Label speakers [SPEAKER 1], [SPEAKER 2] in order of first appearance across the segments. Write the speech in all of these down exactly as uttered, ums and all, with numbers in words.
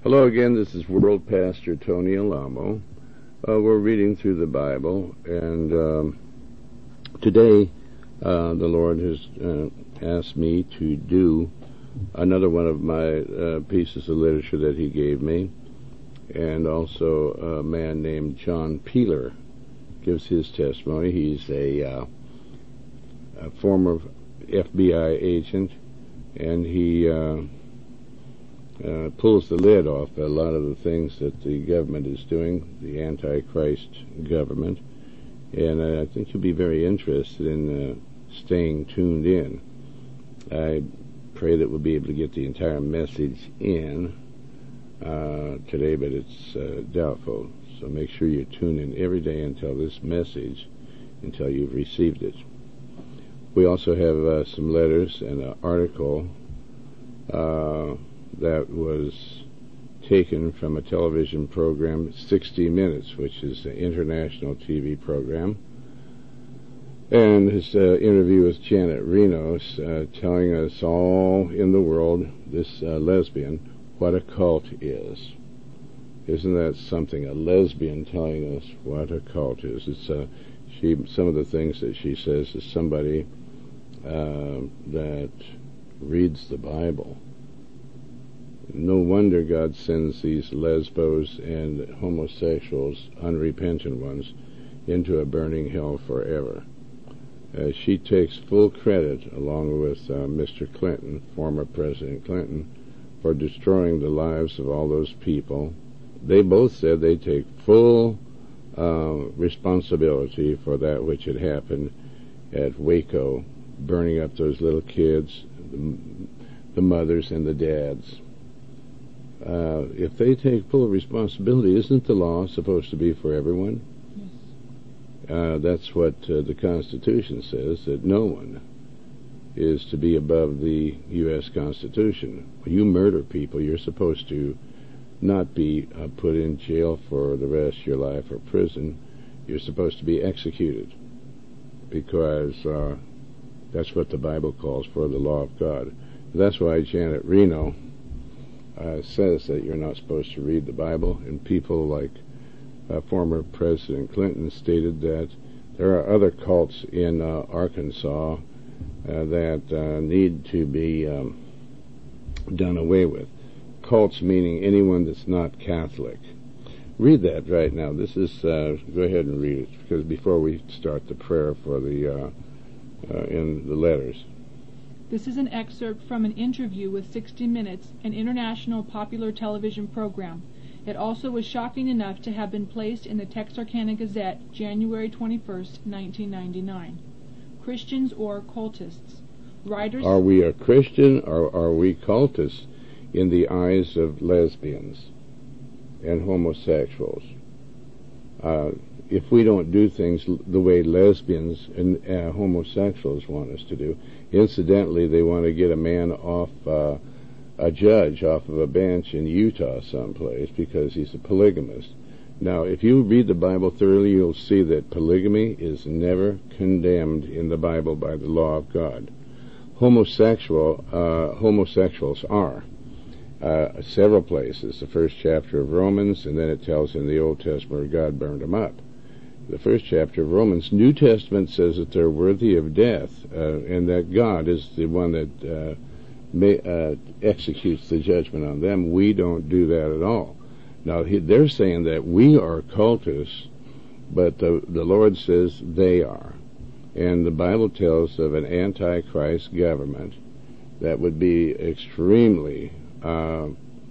[SPEAKER 1] Hello again, this is World Pastor Tony Alamo. Uh, we're reading through the Bible, and um, today uh, the Lord has uh, asked me to do another one of my uh, pieces of literature that He gave me, and also a man named John Peeler gives his testimony. He's a, uh, a former F B I agent, and he uh, Uh, pulls the lid off a lot of the things that the government is doing, the Antichrist government, and uh, I think you'll be very interested in uh, staying tuned in. I pray that we'll be able to get the entire message in uh, today, but it's uh, doubtful, so make sure you tune in every day until this message, until you've received it. We also have uh, some letters and an article uh, that was taken from a television program, sixty minutes, which is an international T V program. And his uh, interview with Janet Reno's uh, telling us all in the world, this uh, lesbian, what a cult is. Isn't that something? A lesbian telling us what a cult is. It's uh, she. Some of the things that she says is somebody uh, that reads the Bible. No wonder God sends these lesbos and homosexuals, unrepentant ones, into a burning hell forever. Uh, she takes full credit, along with uh, Mister Clinton, former President Clinton, for destroying the lives of all those people. They both said they take full uh, responsibility for that which had happened at Waco, burning up those little kids, the, the mothers and the dads. Uh, if they take full responsibility, isn't the law supposed to be for everyone? Yes. Uh, that's what uh, the Constitution says, that no one is to be above the U S Constitution. When you murder people, you're supposed to not be uh, put in jail for the rest of your life or prison. You're supposed to be executed, because uh, that's what the Bible calls for, the law of God. That's why Janet Reno Uh, says that you're not supposed to read the Bible, and people like uh, former President Clinton stated that there are other cults in uh, Arkansas uh, that uh, need to be um, done away with. Cults meaning anyone that's not Catholic. Read that right now. This is, uh, go ahead and read it, because before we start the prayer for the, uh, uh, in the letters.
[SPEAKER 2] This is an excerpt from an interview with sixty minutes, an international popular television program. It also was shocking enough to have been placed in the Texarkana Gazette, January twenty-first, nineteen ninety-nine. Christians or cultists? Writers.
[SPEAKER 1] Are we a Christian or are we cultists in the eyes of lesbians and homosexuals? Uh, if we don't do things the way lesbians and uh, homosexuals want us to do, incidentally, they want to get a man off, uh, a judge off of a bench in Utah someplace because he's a polygamist. Now, if you read the Bible thoroughly, you'll see that polygamy is never condemned in the Bible by the law of God. Homosexual, uh, homosexuals are. Uh, several places, the first chapter of Romans, and then it tells in the Old Testament God burned them up. The first chapter of Romans, New Testament says that they're worthy of death, uh, and that God is the one that uh, may, uh, executes the judgment on them. We don't do that at all. Now, he, they're saying that we are cultists, but the, the Lord says they are. And the Bible tells of an Antichrist government that would be extremely uh,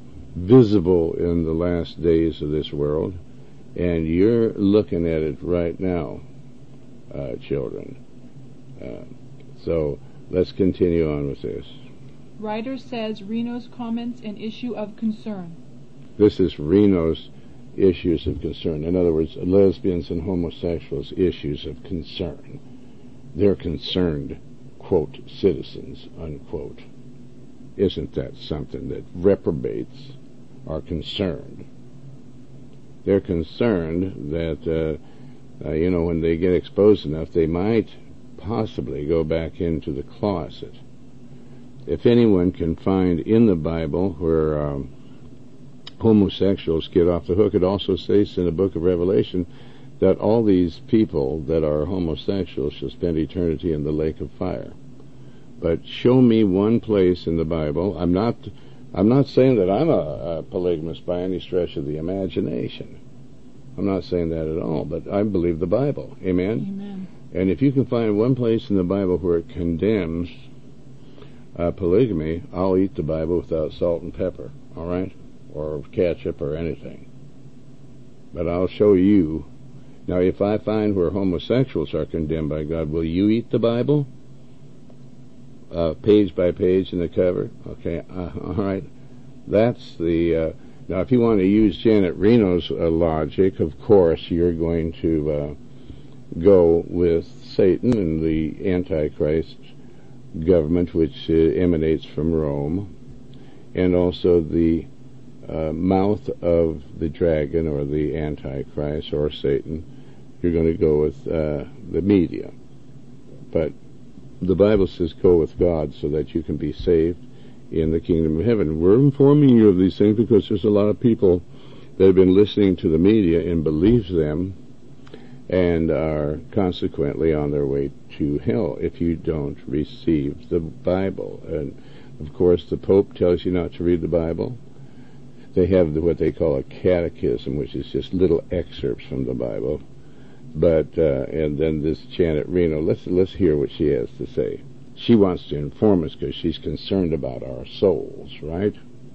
[SPEAKER 1] visible in the last days of this world. And you're looking at it right now, uh, children. Uh, so let's continue on with this.
[SPEAKER 2] Writer says Reno's comments an issue of concern.
[SPEAKER 1] This is Reno's issues of concern. In other words, lesbians and homosexuals' issues of concern. They're concerned, quote, citizens, unquote. Isn't that something that reprobates are concerned? They're concerned that, uh, uh, you know, when they get exposed enough, they might possibly go back into the closet. If anyone can find in the Bible where um, homosexuals get off the hook. It also says in the book of Revelation that all these people that are homosexuals shall spend eternity in the lake of fire. But show me one place in the Bible. I'm not I'm not saying that I'm a, a polygamist by any stretch of the imagination. I'm not saying that at all, but I believe the Bible. Amen?
[SPEAKER 2] Amen.
[SPEAKER 1] And if you can find one place in the Bible where it condemns uh, polygamy, I'll eat the Bible without salt and pepper, all right? Or ketchup or anything. But I'll show you. Now, if I find where homosexuals are condemned by God, will you eat the Bible? Uh, page by page in the cover? Okay, uh, all right. That's the... Uh, now, if you want to use Janet Reno's uh, logic, of course, you're going to uh, go with Satan and the Antichrist government, which uh, emanates from Rome, and also the uh, mouth of the dragon or the Antichrist or Satan. You're going to go with uh, the media. But the Bible says go with God so that you can be saved in the kingdom of heaven. We're informing you of these things because there's a lot of people that have been listening to the media and believe them and are consequently on their way to hell if you don't receive the Bible. And, of course, the Pope tells you not to read the Bible. They have what they call a catechism, which is just little excerpts from the Bible. But, uh, and then this Janet Reno, let's, let's hear what she has to say. She wants to inform us because she's concerned about our souls, right?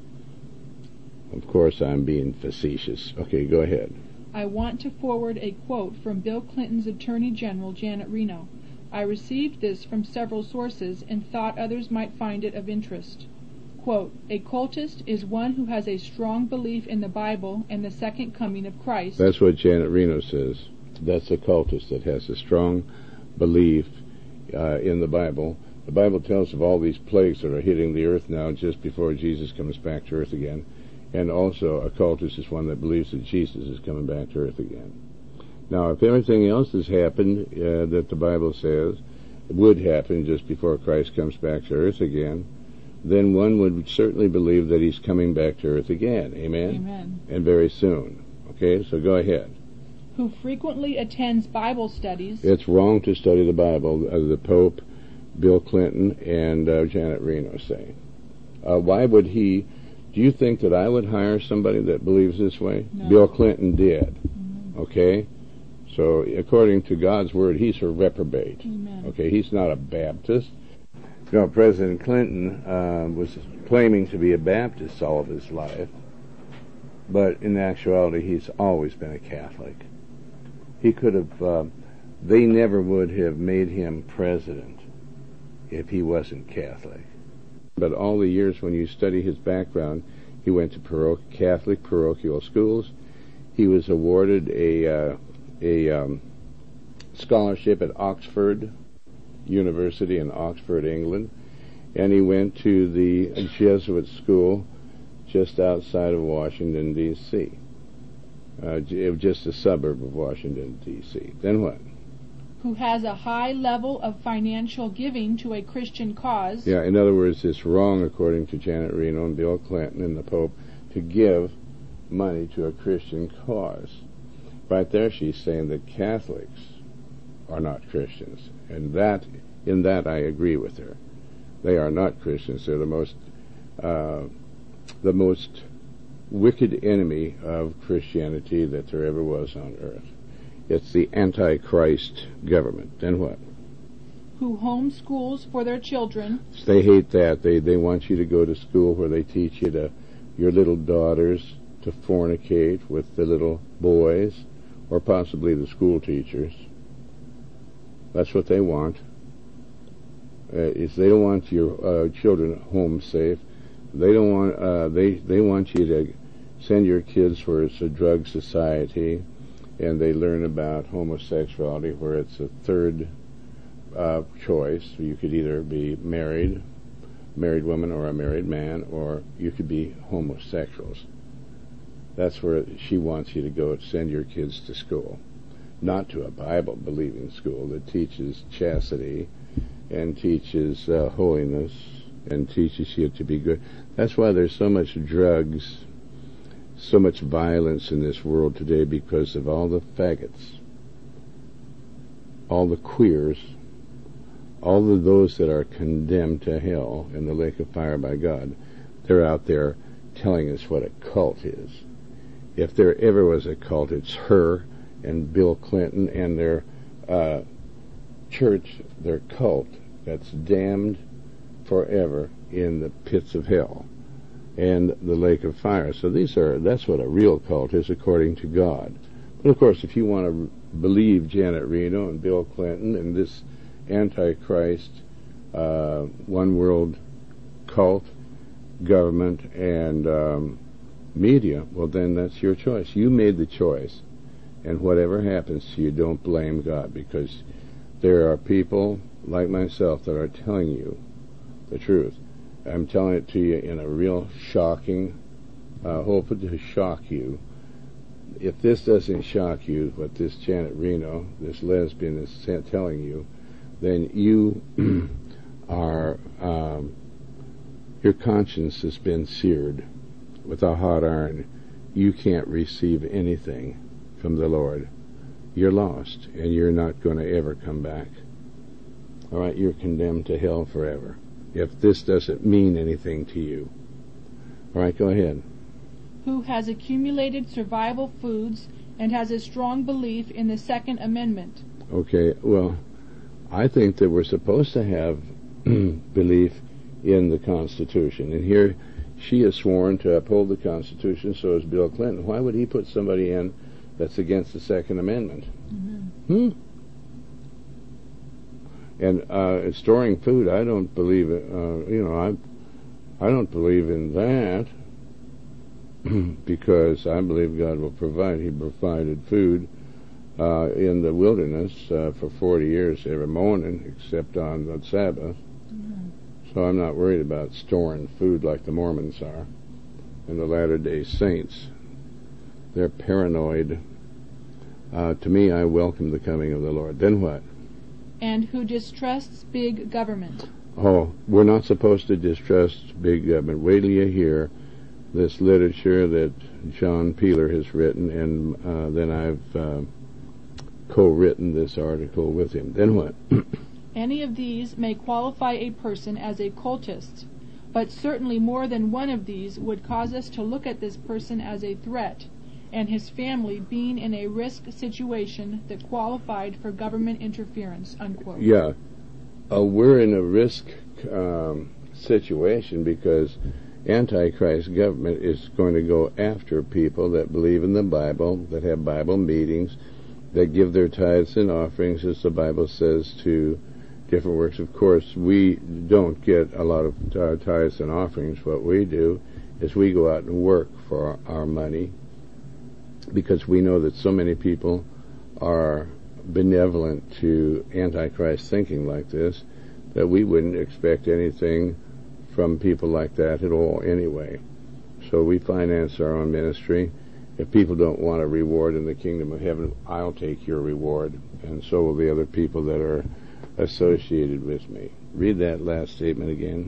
[SPEAKER 1] Of course, I'm being facetious. Okay, go ahead.
[SPEAKER 2] I want to forward a quote from Bill Clinton's Attorney General, Janet Reno. I received this from several sources and thought others might find it of interest. Quote, a cultist is one who has a strong belief in the Bible and the second coming of Christ.
[SPEAKER 1] That's what Janet Reno says. That's a cultist that has a strong belief uh, in the Bible. The Bible tells of all these plagues that are hitting the earth now just before Jesus comes back to earth again. And also a cultist is one that believes that Jesus is coming back to earth again. Now, if everything else has happened uh, that the Bible says would happen just before Christ comes back to earth again, then one would certainly believe that he's coming back to earth again. Amen?
[SPEAKER 2] Amen.
[SPEAKER 1] And very soon. Okay, so go ahead.
[SPEAKER 2] Who frequently attends Bible studies.
[SPEAKER 1] It's wrong to study the Bible, as the Pope, Bill Clinton, and uh, Janet Reno say. Uh, why would he... Do you think that I would hire somebody that believes this way?
[SPEAKER 2] No.
[SPEAKER 1] Bill Clinton did.
[SPEAKER 2] Mm-hmm.
[SPEAKER 1] Okay? So, according to God's word, he's a reprobate.
[SPEAKER 2] Amen.
[SPEAKER 1] Okay, he's not a Baptist. You know, President Clinton uh, was claiming to be a Baptist all of his life, but in actuality, he's always been a Catholic. He could have, uh, they never would have made him president if he wasn't Catholic. But all the years when you study his background, he went to paro- Catholic parochial schools. He was awarded a uh, a um, scholarship at Oxford University in Oxford, England, and he went to the Jesuit school just outside of Washington, D C Uh, just a suburb of Washington, D C Then what?
[SPEAKER 2] Who has a high level of financial giving to a Christian cause.
[SPEAKER 1] Yeah, in other words, it's wrong, according to Janet Reno and Bill Clinton and the Pope, to give money to a Christian cause. Right there she's saying that Catholics are not Christians. And that, in that I agree with her. They are not Christians. They're the most, uh, the most wicked enemy of Christianity that there ever was on earth. It's the Antichrist government. Then what?
[SPEAKER 2] Who homeschools for their children.
[SPEAKER 1] They hate that. They they want you to go to school where they teach you to, your little daughters to fornicate with the little boys, or possibly the school teachers. That's what they want. Uh, is they don't want your uh, children home safe. They don't want. Uh, they they want you to send your kids where it's a drug society, and they learn about homosexuality where it's a third uh, choice. You could either be married, married woman, or a married man, or you could be homosexuals. That's where she wants you to go to send your kids to school, not to a Bible-believing school that teaches chastity and teaches uh, holiness and teaches you to be good. That's why there's so much drugs, so much violence in this world today because of all the faggots, all the queers, all of those that are condemned to hell in the lake of fire by God. They're out there telling us what a cult is. If there ever was a cult, it's her and Bill Clinton and their uh, church, their cult, that's damned forever in the pits of hell and the lake of fire. So these are, that's what a real cult is according to God. But of course, if you want to believe Janet Reno and Bill Clinton and this Antichrist uh, one world cult, government, and um, media, well then that's your choice. You made the choice. And whatever happens to you, don't blame God, because there are people like myself that are telling you the truth. I'm telling it to you in a real shocking, uh, hoping to shock you. If this doesn't shock you, what this Janet Reno, this lesbian, is telling you, then you are, um, your conscience has been seared with a hot iron. You can't receive anything from the Lord. You're lost, and you're not going to ever come back. All right, you're condemned to hell forever, if this doesn't mean anything to you. All right, go ahead.
[SPEAKER 2] Who has accumulated survival foods and has a strong belief in the Second Amendment.
[SPEAKER 1] Okay, well, I think that we're supposed to have belief in the Constitution. And here she is sworn to uphold the Constitution, so is Bill Clinton. Why would he put somebody in that's against the Second Amendment? Mm-hmm. Hmm? And uh, storing food, I don't believe it. Uh, you know, I I don't believe in that because I believe God will provide. He provided food uh, in the wilderness uh, for forty years every morning, except on the Sabbath. Mm-hmm. So I'm not worried about storing food like the Mormons are and the Latter-day Saints. They're paranoid. Uh, to me, I welcome the coming of the Lord. Then what?
[SPEAKER 2] And who distrusts big government.
[SPEAKER 1] Oh, we're not supposed to distrust big government. Wait till you hear this literature that John Peeler has written, and uh, then I've uh, co-written this article with him. Then what?
[SPEAKER 2] Any of these may qualify a person as a cultist, but certainly more than one of these would cause us to look at this person as a threat, and his family being in a risk situation that qualified for government interference, unquote.
[SPEAKER 1] Yeah. Uh, we're in a risk um, situation because Antichrist government is going to go after people that believe in the Bible, that have Bible meetings, that give their tithes and offerings, as the Bible says, to different works. Of course, we don't get a lot of uh, tithes and offerings. What we do is we go out and work for our, our money, because we know that so many people are benevolent to Antichrist thinking like this, that we wouldn't expect anything from people like that at all anyway. So we finance our own ministry. If people don't want a reward in the kingdom of heaven, I'll take your reward, and so will the other people that are associated with me. Read that last statement again.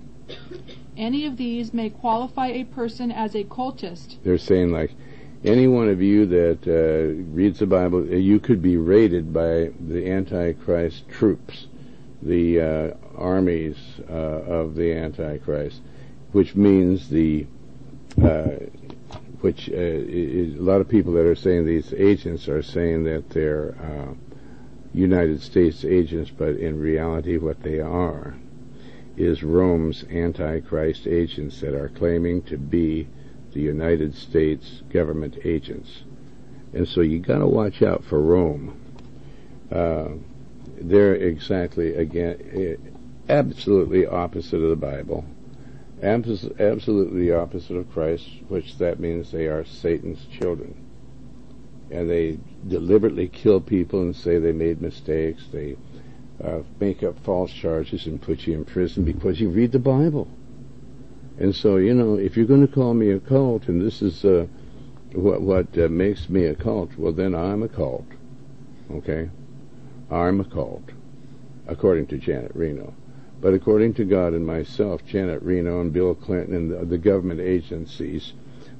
[SPEAKER 2] Any of these may qualify a person as a cultist.
[SPEAKER 1] They're saying, like, any one of you that uh, reads the Bible, you could be raided by the Antichrist troops, the uh, armies uh, of the Antichrist, which means the, uh, which uh, is, a lot of people that are saying these agents are saying that they're uh, United States agents, but in reality what they are is Rome's Antichrist agents that are claiming to be the United States government agents. And so you got to watch out for Rome. Uh, they're exactly, again, absolutely opposite of the Bible, abs- absolutely opposite of Christ, which that means they are Satan's children. And they deliberately kill people and say they made mistakes. They uh, make up false charges and put you in prison because you read the Bible. And so, you know, if you're going to call me a cult, and this is uh, what what uh, makes me a cult, well, then I'm a cult. Okay? I'm a cult, according to Janet Reno. But according to God and myself, Janet Reno and Bill Clinton and the, the government agencies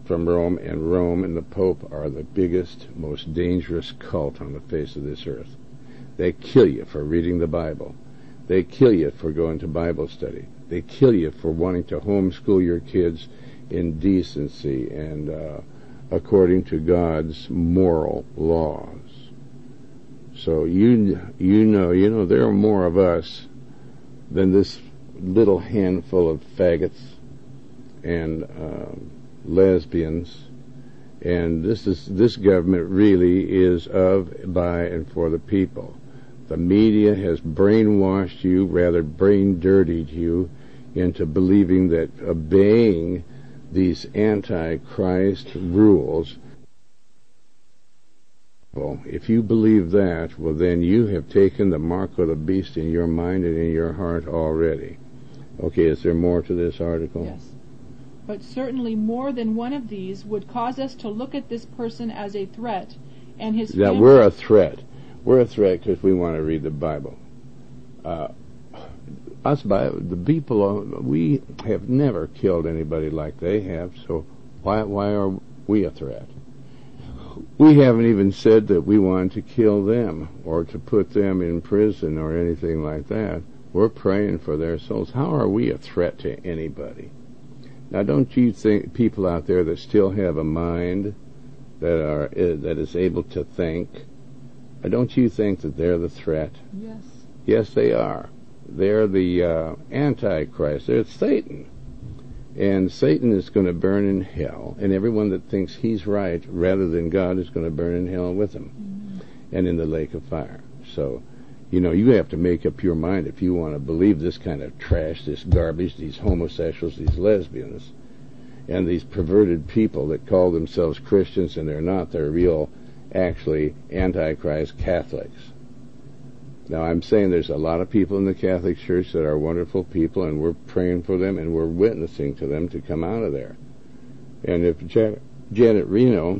[SPEAKER 1] from Rome, and Rome and the Pope are the biggest, most dangerous cult on the face of this earth. They kill you for reading the Bible. They kill you for going to Bible study. They kill you for wanting to homeschool your kids in decency and uh, according to God's moral laws. So you you know, you know, there are more of us than this little handful of faggots and uh, lesbians. And this is this government really is of, by, and for the people. The media has brainwashed you, rather brain-dirtied you, into believing that obeying these anti-Christ rules, well, if you believe that, well, then you have taken the mark of the beast in your mind and in your heart already. Okay, is there more to this article?
[SPEAKER 2] Yes. But certainly more than one of these would cause us to look at this person as a threat, and his
[SPEAKER 1] that
[SPEAKER 2] family...
[SPEAKER 1] we're a threat. We're a threat because we want to read the Bible. Uh, us, Bible, the people, we have never killed anybody like they have, so why why are we a threat? We haven't even said that we want to kill them or to put them in prison or anything like that. We're praying for their souls. How are we a threat to anybody? Now, don't you think people out there that still have a mind that are uh, that is able to think, uh, don't you think that they're the threat?
[SPEAKER 2] Yes.
[SPEAKER 1] Yes, they are. They're the uh, Antichrist. They're Satan. And Satan is going to burn in hell, and everyone that thinks he's right rather than God is going to burn in hell with him, mm-hmm. and in the lake of fire. So, you know, you have to make up your mind if you want to believe this kind of trash, this garbage, these homosexuals, these lesbians, and these perverted people that call themselves Christians and they're not. They're real, actually, Antichrist Catholics. Now, I'm saying there's a lot of people in the Catholic Church that are wonderful people, and we're praying for them, and we're witnessing to them to come out of there. And if Jan- Janet Reno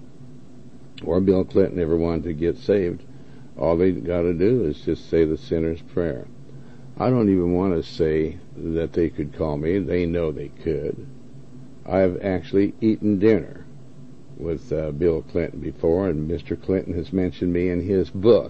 [SPEAKER 1] or Bill Clinton ever wanted to get saved, all they got to do is just say the sinner's prayer. I don't even want to say that they could call me. They know they could. I've actually eaten dinner with uh, Bill Clinton before, and Mister Clinton has mentioned me in his book.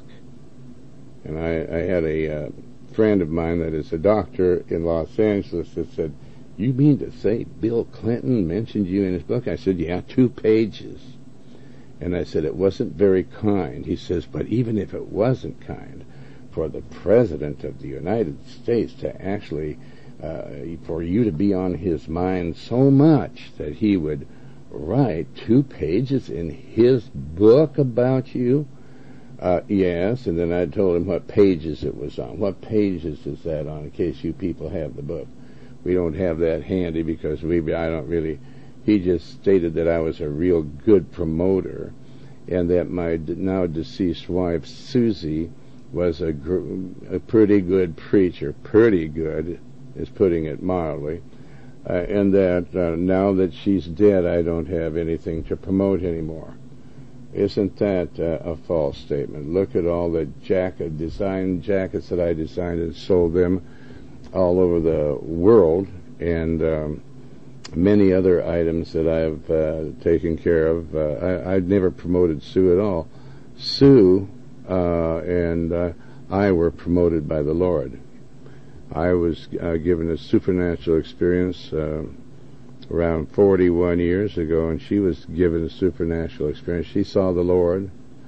[SPEAKER 1] And I, I had a uh, friend of mine that is a doctor in Los Angeles that said, "You mean to say Bill Clinton mentioned you in his book?" I said, "Yeah, two pages." And I said, "It wasn't very kind." He says, "But even if it wasn't kind, for the President of the United States to actually, uh, for you to be on his mind so much that he would write two pages in his book about you?" Uh, yes, and then I told him what pages it was on. What pages is that on, in case you people have the book? We don't have that handy because we, I don't really, he just stated that I was a real good promoter and that my now deceased wife, Susie, was a, gr- a pretty good preacher. Pretty good is putting it mildly. Uh, and that uh, now that she's dead, I don't have anything to promote anymore. Isn't that uh, a false statement? Look at all the jacket design jackets that I designed and sold them all over the world, and um, many other items that I've uh, taken care of. Uh, I, I've never promoted Sue at all. Sue uh, and uh, I were promoted by the Lord. I was uh, given a supernatural experience uh, around forty-one years ago, and she was given a supernatural experience. She saw the Lord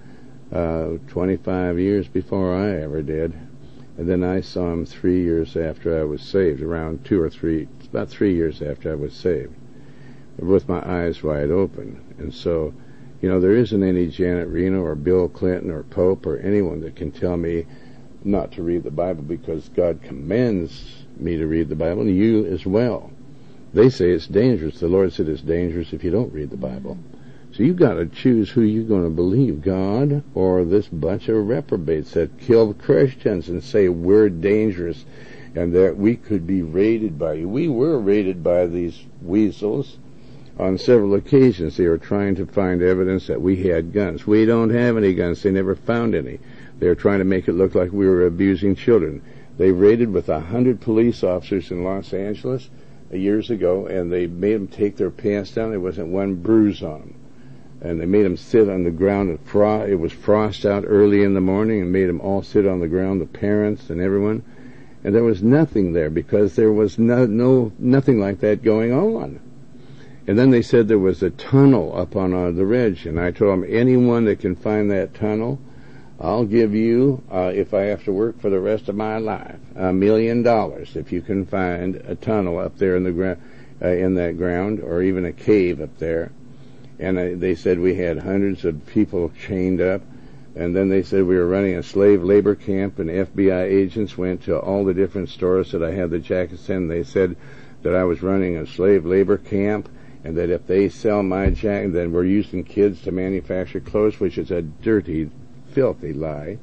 [SPEAKER 1] uh, twenty-five years before I ever did, and then I saw him three years after I was saved, around two or three, about three years after I was saved, with my eyes wide open. And so, you know, there isn't any Janet Reno or Bill Clinton or Pope or anyone that can tell me not to read the Bible, because God commends me to read the Bible, and you as well. They say it's dangerous. The Lord said it's dangerous if you don't read the Bible. So you've got to choose who you're going to believe, God or this bunch of reprobates that kill Christians and say we're dangerous and that we could be raided by you. We were raided by these weasels on several occasions. They were trying to find evidence that we had guns. We don't have any guns. They never found any. They were trying to make it look like we were abusing children. They raided with a hundred police officers in Los Angeles. years ago, and they made them take their pants down. There wasn't one bruise on them. And they made them sit on the ground. And fro- it was frost out early in the morning, and made them all sit on the ground, the parents and everyone. And there was nothing there because there was no, no nothing like that going on. And then they said there was a tunnel up on uh, the ridge, and I told them, anyone that can find that tunnel, I'll give you, uh, if I have to work for the rest of my life, a million dollars if you can find a tunnel up there in the gra- uh, in that ground, or even a cave up there. And uh, they said we had hundreds of people chained up. And then they said we were running a slave labor camp, and F B I agents went to all the different stores that I had the jackets in. They said that I was running a slave labor camp, and that if they sell my jacket, then we're using kids to manufacture clothes, which is a dirty, filthy lie.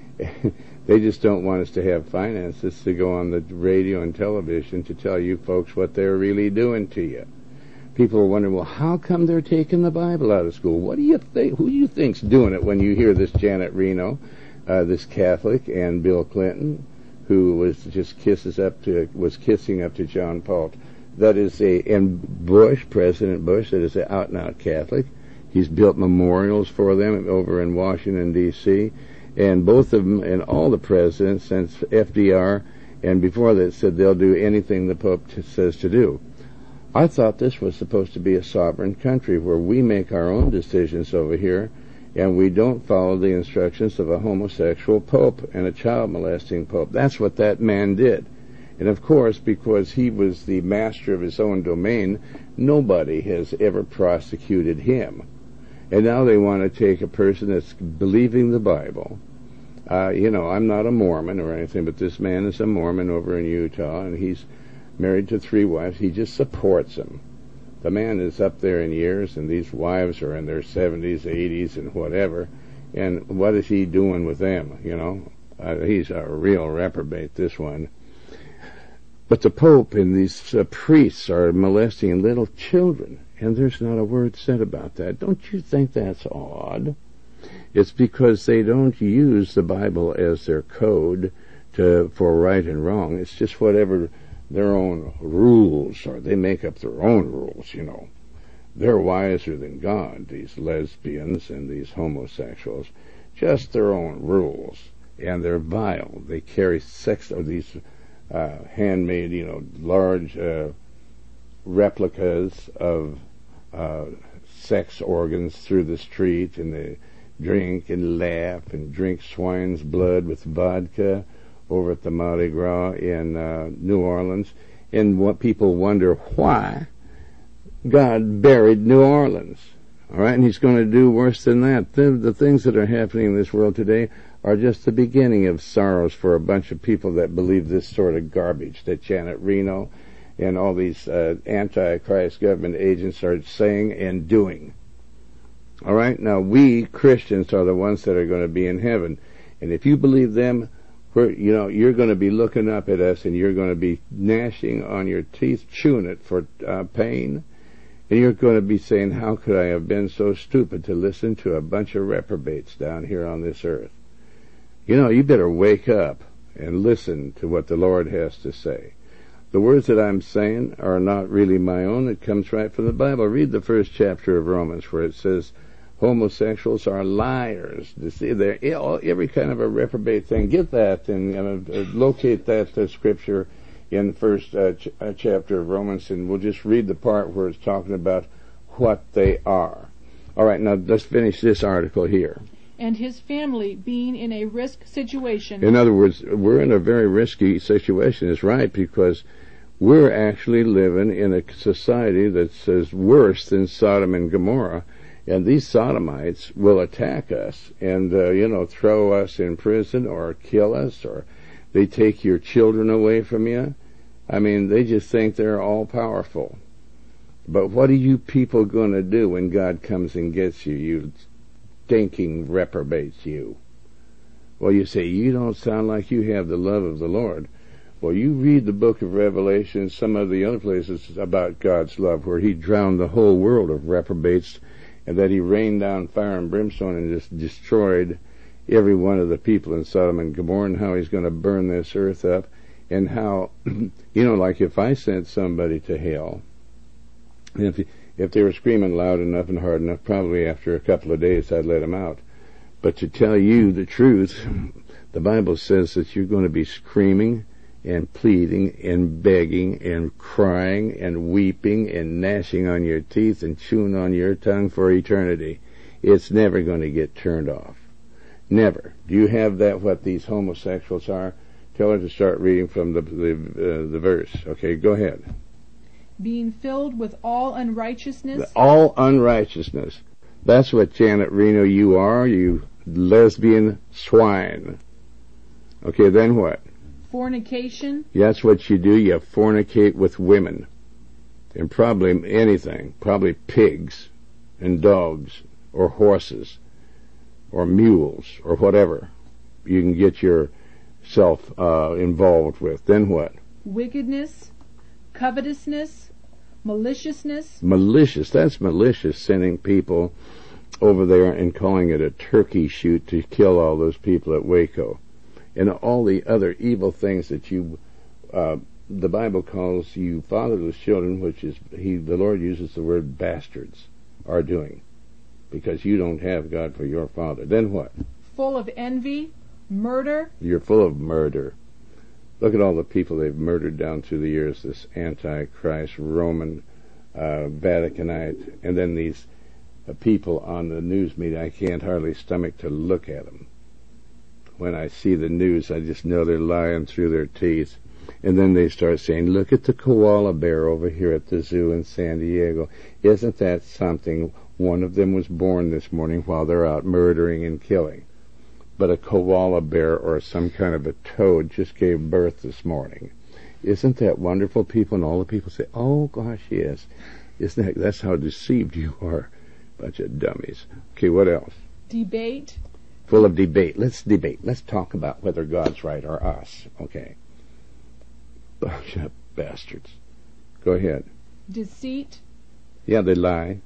[SPEAKER 1] They just don't want us to have finances to go on the radio and television to tell you folks what they're really doing to you. People are wondering, well, how come they're taking the Bible out of school? What do you think? Who do you think's doing it when you hear this Janet Reno, uh, this Catholic, and Bill Clinton, who was just kisses up to was kissing up to John Paul? That is a and Bush, President Bush, that is an out and out Catholic. He's built memorials for them over in Washington D C, and both of them and all the presidents since F D R and before that said they'll do anything the Pope t- says to do. I thought this was supposed to be a sovereign country where we make our own decisions over here, and we don't follow the instructions of a homosexual pope and a child molesting pope. That's what that man did. And of course, because he was the master of his own domain, nobody has ever prosecuted him. And now they want to take a person that's believing the Bible. Uh, you know, I'm not a Mormon or anything, but this man is a Mormon over in Utah, and he's married to three wives. He just supports them. The man is up there in years, and these wives are in their seventies, eighties, and whatever. And what is he doing with them, you know? Uh, he's a real reprobate, this one. But the Pope and these uh, priests are molesting little children, and there's not a word said about that. Don't you think that's odd? It's because they don't use the Bible as their code to for right and wrong. It's just whatever their own rules are. They make up their own rules, you know. They're wiser than God, these lesbians and these homosexuals. Just their own rules. And they're vile. They carry sex, or these uh, handmade, you know, large uh, replicas of uh, sex organs through the street, and they drink and laugh and drink swine's blood with vodka over at the Mardi Gras in uh, New Orleans. And what people wonder why God buried New Orleans. All right, and he's going to do worse than that. The, the things that are happening in this world today are just the beginning of sorrows for a bunch of people that believe this sort of garbage that Janet Reno and all these uh, anti-Christ government agents are saying and doing. All right, now we Christians are the ones that are going to be in heaven. And if you believe them, we're, you know, you're going to be looking up at us, and you're going to be gnashing on your teeth, chewing it for uh, pain. And you're going to be saying, how could I have been so stupid to listen to a bunch of reprobates down here on this earth? You know, you better wake up and listen to what the Lord has to say. The words that I'm saying are not really my own. It comes right from the Bible. Read the first chapter of Romans, where it says homosexuals are liars. They're every kind of a reprobate thing. Get that and uh, locate that uh, scripture in the first uh, ch- uh, chapter of Romans, and we'll just read the part where it's talking about what they are. All right, now let's finish this article here.
[SPEAKER 2] And his family being in a risk situation.
[SPEAKER 1] In other words, we're in a very risky situation. It's right, because we're actually living in a society that's as worse than Sodom and Gomorrah. And these sodomites will attack us and, uh, you know, throw us in prison or kill us, or they take your children away from you. I mean, they just think they're all powerful. But what are you people going to do when God comes and gets you, you stinking reprobates, you? Well, you say, you don't sound like you have the love of the Lord. Well, you read the book of Revelation and some of the other places about God's love, where he drowned the whole world of reprobates, and that he rained down fire and brimstone and just destroyed every one of the people in Sodom and Gomorrah, and how he's going to burn this earth up. and how, you know, like if I sent somebody to hell, if if they were screaming loud enough and hard enough, probably after a couple of days I'd let them out. But to tell you the truth, the Bible says that you're going to be screaming and pleading and begging and crying and weeping and gnashing on your teeth and chewing on your tongue for eternity. It's never going to get turned off. Never. Do you have that, what these homosexuals are? Tell her to start reading from the the, uh, the verse. Okay, go ahead.
[SPEAKER 2] Being filled with all unrighteousness.
[SPEAKER 1] All unrighteousness. That's what, Janet Reno, you are, you lesbian swine. Okay, then what?
[SPEAKER 2] Fornication.
[SPEAKER 1] That's what you do. You fornicate with women. And probably anything. Probably pigs and dogs or horses or mules or whatever you can get yourself uh, involved with. Then what?
[SPEAKER 2] Wickedness, covetousness, maliciousness.
[SPEAKER 1] Malicious. That's malicious, sending people over there and calling it a turkey shoot to kill all those people at Waco. And all the other evil things that you, uh, the Bible calls you fatherless children, which is, he, the Lord uses the word bastards, are doing. Because you don't have God for your father. Then what?
[SPEAKER 2] Full of envy, murder.
[SPEAKER 1] You're full of murder. Look at all the people they've murdered down through the years, this Antichrist, Roman, uh, Vaticanite, and then these uh, people on the news media. I can't hardly stomach to look at them. When I see the news, I just know they're lying through their teeth. And then they start saying, look at the koala bear over here at the zoo in San Diego. Isn't that something? One of them was born this morning while they're out murdering and killing. But a koala bear or some kind of a toad just gave birth this morning. Isn't that wonderful, people? And all the people say, oh, gosh, yes. Isn't that, that's how deceived you are. Bunch of dummies. Okay, what else?
[SPEAKER 2] Debate.
[SPEAKER 1] Full of debate. Let's debate. Let's talk about whether God's right or us. Okay. Bunch of bastards. Go ahead.
[SPEAKER 2] Deceit.
[SPEAKER 1] Yeah, they lie.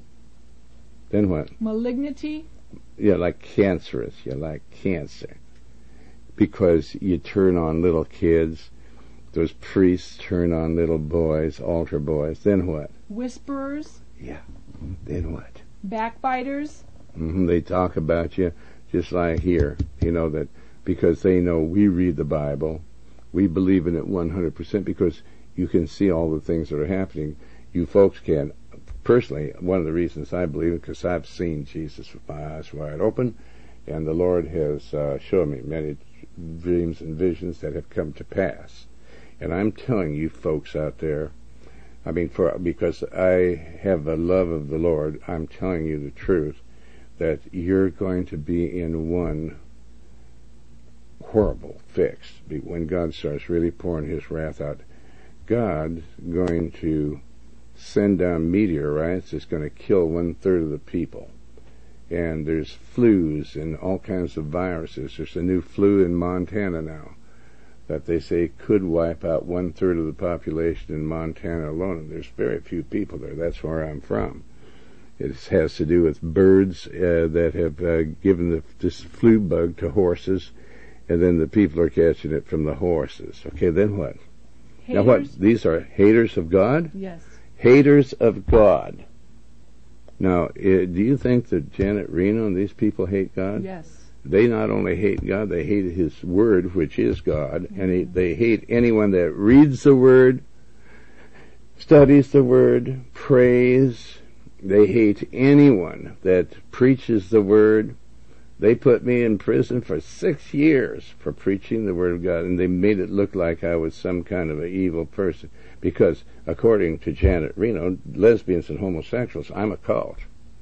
[SPEAKER 1] Then what?
[SPEAKER 2] Malignity.
[SPEAKER 1] Yeah, like cancerous. You're like cancer. Because you turn on little kids. Those priests turn on little boys, altar boys. Then what?
[SPEAKER 2] Whisperers.
[SPEAKER 1] Yeah. Then what?
[SPEAKER 2] Backbiters.
[SPEAKER 1] Mm-hmm. They talk about you just like here. You know, that because they know we read the Bible. We believe in it one hundred percent because you can see all the things that are happening. You folks can. Personally, one of the reasons I believe it, because I've seen Jesus with my eyes wide open, and the Lord has uh, shown me many dreams and visions that have come to pass. And I'm telling you folks out there, I mean, for because I have the love of the Lord, I'm telling you the truth, that you're going to be in one horrible fix when God starts really pouring his wrath out. God's going to send down meteorites that's going to kill one-third of the people. And there's flus and all kinds of viruses. There's a new flu in Montana now that they say could wipe out one-third of the population in Montana alone. And there's very few people there. That's where I'm from. It has to do with birds uh, that have uh, given the, this flu bug to horses, and then the people are catching it from the horses. Okay, then what?
[SPEAKER 2] Haters.
[SPEAKER 1] Now what? These are haters of God?
[SPEAKER 2] Yes.
[SPEAKER 1] Haters of God. Now, uh, do you think that Janet Reno and these people hate God?
[SPEAKER 2] Yes.
[SPEAKER 1] They not only hate God, they hate his word, which is God, mm-hmm. and he, they hate anyone that reads the word, studies the word, prays. They hate anyone that preaches the word. They put me in prison for six years for preaching the word of God, and they made it look like I was some kind of an evil person. Because, according to Janet Reno, lesbians and homosexuals, I'm a cult.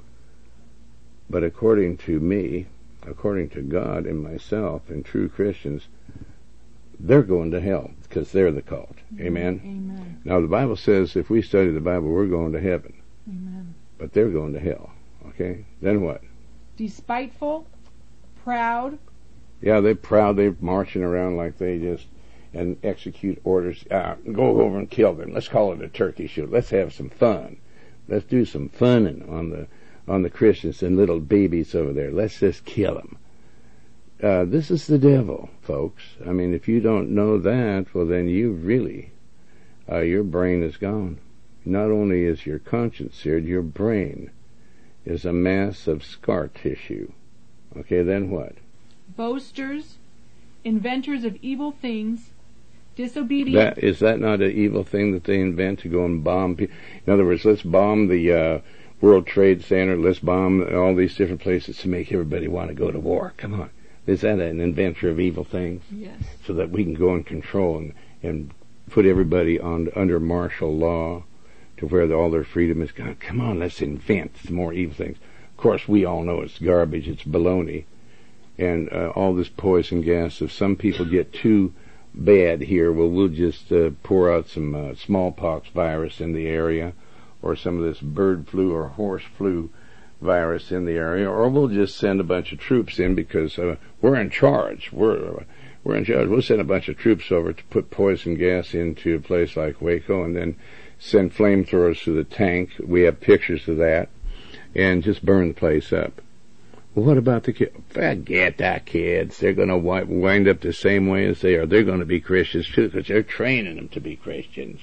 [SPEAKER 1] But according to me, according to God and myself and true Christians, they're going to hell because they're the cult. Amen?
[SPEAKER 2] Amen.
[SPEAKER 1] Now, the Bible says if we study the Bible, we're going to heaven.
[SPEAKER 2] Amen.
[SPEAKER 1] But they're going to hell. Okay? Then what?
[SPEAKER 2] Despiteful, proud.
[SPEAKER 1] Yeah, they're proud. They're marching around like they just and execute orders. Uh, go over and kill them. Let's call it a turkey shoot. Let's have some fun. Let's do some funning on the on the Christians and little babies over there. Let's just kill them. uh, this is the devil, folks. I mean, if you don't know that, well, then you really, uh, your brain is gone. Not only is your conscience seared, your brain is a mass of scar tissue. Okay, then what?
[SPEAKER 2] Boasters, inventors of evil things, disobedient.
[SPEAKER 1] That, is that not an evil thing that they invent to go and bomb people? In other words, let's bomb the uh, World Trade Center, let's bomb all these different places to make everybody want to go to war. Come on. Is that an inventor of evil things?
[SPEAKER 2] Yes.
[SPEAKER 1] So that we can go and control and, and put everybody on under martial law to where all their freedom is gone. Come on, let's invent some more evil things. Of course, we all know it's garbage, it's baloney. And uh, all this poison gas, if some people get too bad here, well, we'll just uh, pour out some uh, smallpox virus in the area, or some of this bird flu or horse flu virus in the area, or we'll just send a bunch of troops in because uh, we're in charge. We're uh, we're in charge. We'll send a bunch of troops over to put poison gas into a place like Waco, and then send flamethrowers to the tank. We have pictures of that, and just burn the place up. Well, what about the kids? Forget that kids. They're going to wind up the same way as they are. They're going to be Christians too, because they're training them to be Christians.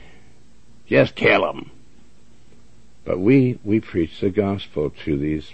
[SPEAKER 1] Just kill them. But we, we preach the gospel to these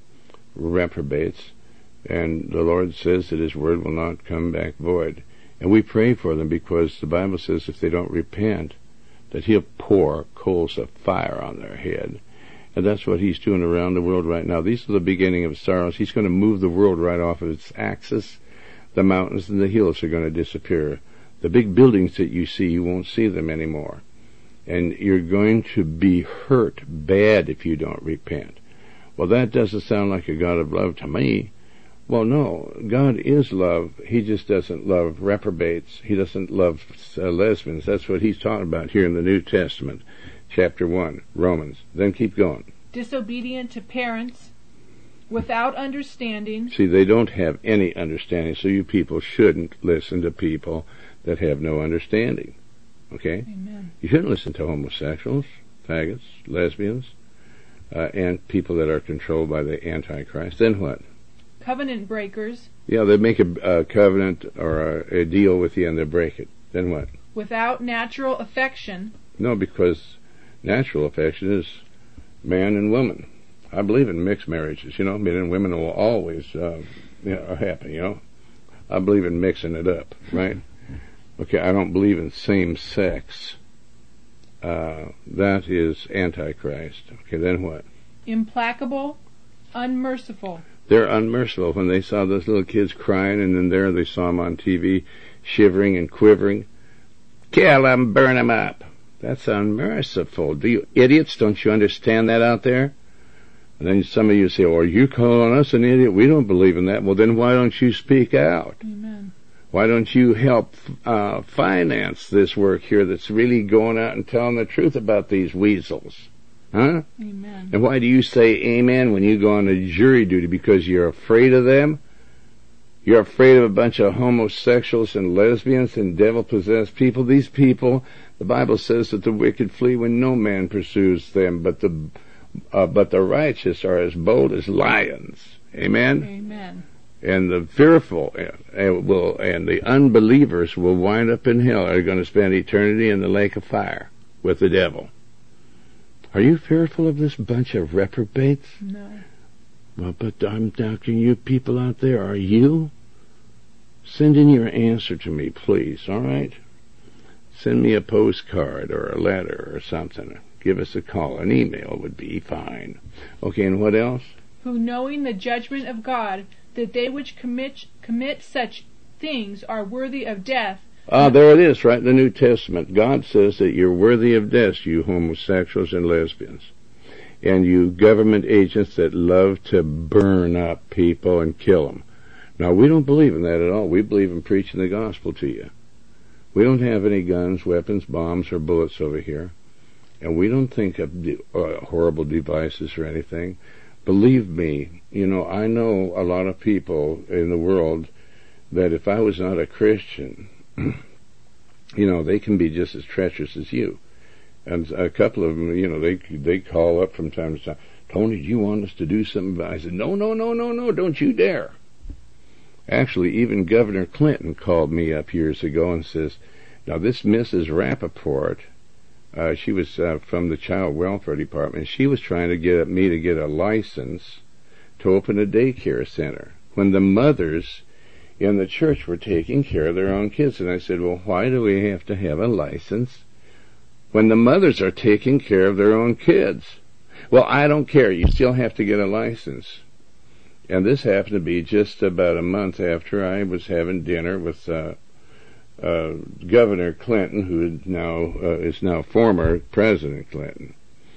[SPEAKER 1] reprobates, and the Lord says that His word will not come back void. And we pray for them because the Bible says if they don't repent, that He'll pour coals of fire on their head. And that's what He's doing around the world right now. These are the beginning of sorrows. He's going to move the world right off of its axis. The mountains and the hills are going to disappear. The big buildings that you see, you won't see them anymore. And you're going to be hurt bad if you don't repent. Well, that doesn't sound like a God of love to me. Well, no, God is love. He just doesn't love reprobates. He doesn't love uh, lesbians. That's what He's talking about here in the New Testament, chapter one, Romans. Then keep going.
[SPEAKER 2] Disobedient to parents, without understanding.
[SPEAKER 1] See, they don't have any understanding, so you people shouldn't listen to people that have no understanding. Okay?
[SPEAKER 2] Amen.
[SPEAKER 1] You shouldn't listen to homosexuals, faggots, lesbians, uh, and people that are controlled by the Antichrist. Then what?
[SPEAKER 2] Covenant breakers.
[SPEAKER 1] Yeah, they make a, a covenant or a, a deal with you and they break it. Then what?
[SPEAKER 2] Without natural affection.
[SPEAKER 1] No, because natural affection is man and woman. I believe in mixed marriages, you know. Men and women will always uh, you know, happen, you know. I believe in mixing it up, right? Okay, I don't believe in same-sex. Uh, that is Antichrist. Okay, then what?
[SPEAKER 2] Implacable, unmerciful.
[SPEAKER 1] They're unmerciful. When they saw those little kids crying, and then there they saw them on T V shivering and quivering. Kill them, burn them up. That's unmerciful. Do you idiots, don't you understand that out there? And then some of you say, well, are you calling us an idiot? We don't believe in that. Well, then why don't you speak out?
[SPEAKER 2] Amen.
[SPEAKER 1] Why don't you help uh, finance this work here that's really going out and telling the truth about these weasels? Huh?
[SPEAKER 2] Amen.
[SPEAKER 1] And why do you say amen when you go on a jury duty? Because you're afraid of them? You're afraid of a bunch of homosexuals and lesbians and devil-possessed people? These people, the Bible says that the wicked flee when no man pursues them, but the uh, but the righteous are as bold as lions. Amen?
[SPEAKER 2] Amen.
[SPEAKER 1] And the fearful uh, will, and the unbelievers will wind up in hell. Are going to spend eternity in the lake of fire with the devil. Are you fearful of this bunch of reprobates?
[SPEAKER 2] No.
[SPEAKER 1] Well, but I'm asking you people out there, are you? Send in your answer to me, please, all right? Send me a postcard or a letter or something. Give us a call. An email would be fine. Okay, and what else?
[SPEAKER 2] Who, knowing the judgment of God, that they which commit commit such things are worthy of death.
[SPEAKER 1] Ah, there it is, right in the New Testament. God says that you're worthy of death, you homosexuals and lesbians. And you government agents that love to burn up people and kill them. Now, we don't believe in that at all. We believe in preaching the gospel to you. We don't have any guns, weapons, bombs, or bullets over here. And we don't think of uh, horrible devices or anything. Believe me, you know, I know a lot of people in the world that if I was not a Christian, you know, they can be just as treacherous as you. And a couple of them, you know, they they call up from time to time, Tony, do you want us to do something? I said, no, no, no, no, no, don't you dare. Actually, even Governor Clinton called me up years ago and says, now this Missus Rappaport, uh, she was uh, from the Child Welfare Department. She was trying to get me to get a license to open a daycare center when the mothers in the church were taking care of their own kids. And I said, well, why do we have to have a license when the mothers are taking care of their own kids? Well, I don't care. You still have to get a license. And this happened to be just about a month after I was having dinner with uh, uh, Governor Clinton, who now uh, is now former President Clinton.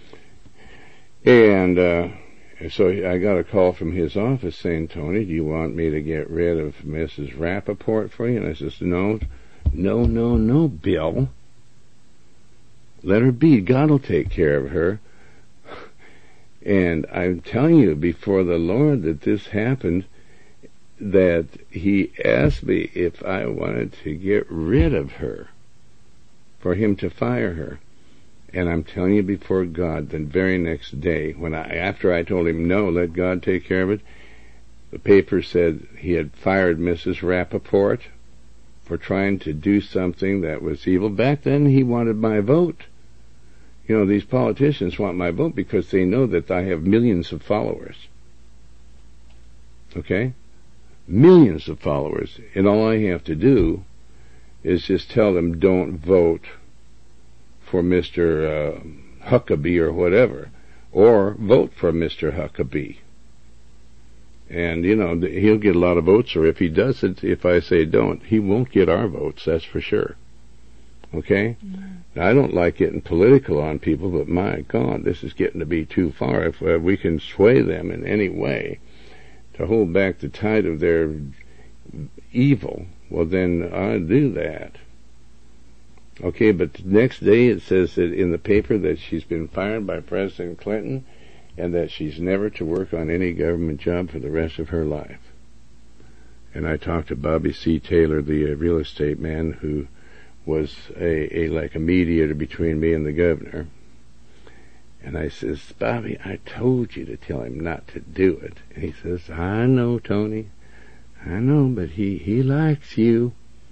[SPEAKER 1] And uh, so I got a call from his office saying, Tony, do you want me to get rid of Missus Rappaport for you? And I says, no, no, no, no, Bill. Let her be. God will take care of her. And I'm telling you, before the Lord, that this happened, that he asked me if I wanted to get rid of her, for him to fire her. And I'm telling you before God, the very next day, when I, after I told him, no, let God take care of it, the paper said he had fired Missus Rappaport for trying to do something that was evil. Back then, he wanted my vote. You know, these politicians want my vote because they know that I have millions of followers. Okay? Millions of followers. And all I have to do is just tell them, don't vote for Mister Uh, Huckabee or whatever. Or vote for Mister Huckabee. And, you know, he'll get a lot of votes, or if he doesn't, if I say don't, he won't get our votes, that's for sure. Okay? Mm-hmm. Now, I don't like getting political on people, but my God, this is getting to be too far. If uh, we can sway them in any way to hold back the tide of their evil, well, then I'll do that. Okay, but the next day it says that in the paper that she's been fired by President Clinton and that she's never to work on any government job for the rest of her life. And I talked to Bobby C. Taylor, the uh, real estate man who was a, a like a mediator between me and the governor. And I says, Bobby, I told you to tell him not to do it. And he says, I know, Tony. I know, but he, he likes you.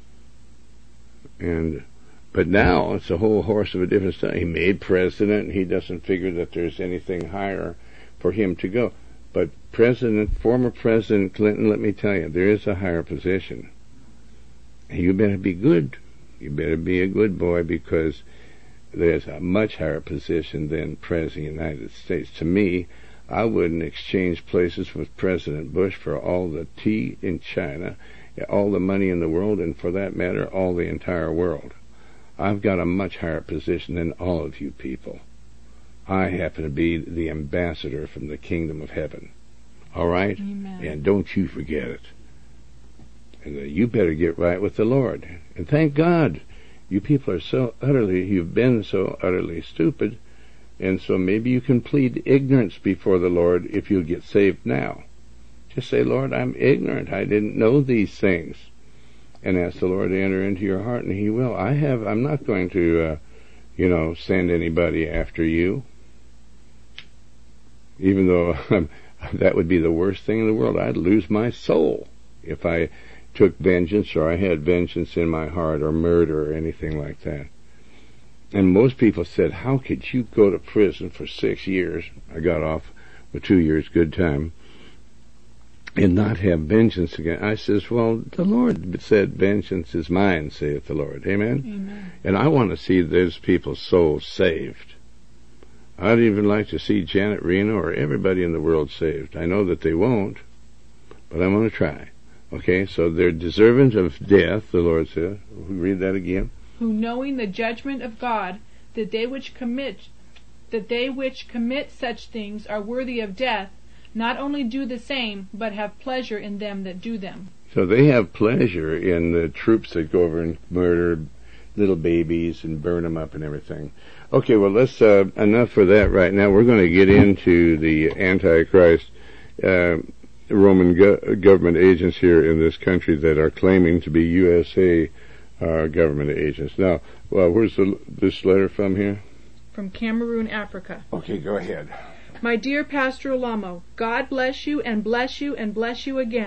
[SPEAKER 1] And but now it's a whole horse of a different style. He made president, and he doesn't figure that there's anything higher for him to go. But President, former President Clinton, let me tell you, there is a higher position. You better be good. You better be a good boy, because there's a much higher position than President of the United States. To me, I wouldn't exchange places with President Bush for all the tea in China, all the money in the world, and for that matter, all the entire world. I've got a much higher position than all of you people. I happen to be the ambassador from the kingdom of heaven. All right?
[SPEAKER 2] Amen.
[SPEAKER 1] And don't you forget it. And uh, you better get right with the Lord. And thank God, you people are so utterly, you've been so utterly stupid, and so maybe you can plead ignorance before the Lord if you'll get saved now. Just say, Lord, I'm ignorant. I didn't know these things. And ask the Lord to enter into your heart, and He will. I have, I'm not going to, uh, you know, send anybody after you. Even though um, that would be the worst thing in the world. I'd lose my soul if I took vengeance, or I had vengeance in my heart, or murder, or anything like that. And most people said, how could you go to prison for six years? I got off with two years, good time, and not have vengeance again. I says, well, the Lord said, vengeance is mine, saith the Lord. Amen?
[SPEAKER 2] Amen.
[SPEAKER 1] And I want to see those people's souls saved. I'd even like to see Janet Reno or everybody in the world saved. I know that they won't, but I'm going to try. Okay, so they're deserving of death, the Lord said. We read that again.
[SPEAKER 2] Who, knowing the judgment of God, that they which commit, that they which commit such things are worthy of death, not only do the same, but have pleasure in them that do them.
[SPEAKER 1] So they have pleasure in the troops that go over and murder little babies and burn them up and everything. Okay, well, let's uh, enough for that right now. We're going to get into the Antichrist uh, Roman go- government agents here in this country that are claiming to be U S A uh, government agents. Now, well, where's the, this letter from here?
[SPEAKER 2] From Cameroon, Africa.
[SPEAKER 1] Okay, go ahead.
[SPEAKER 2] My dear Pastor Alamo, God bless you and bless you and bless you again.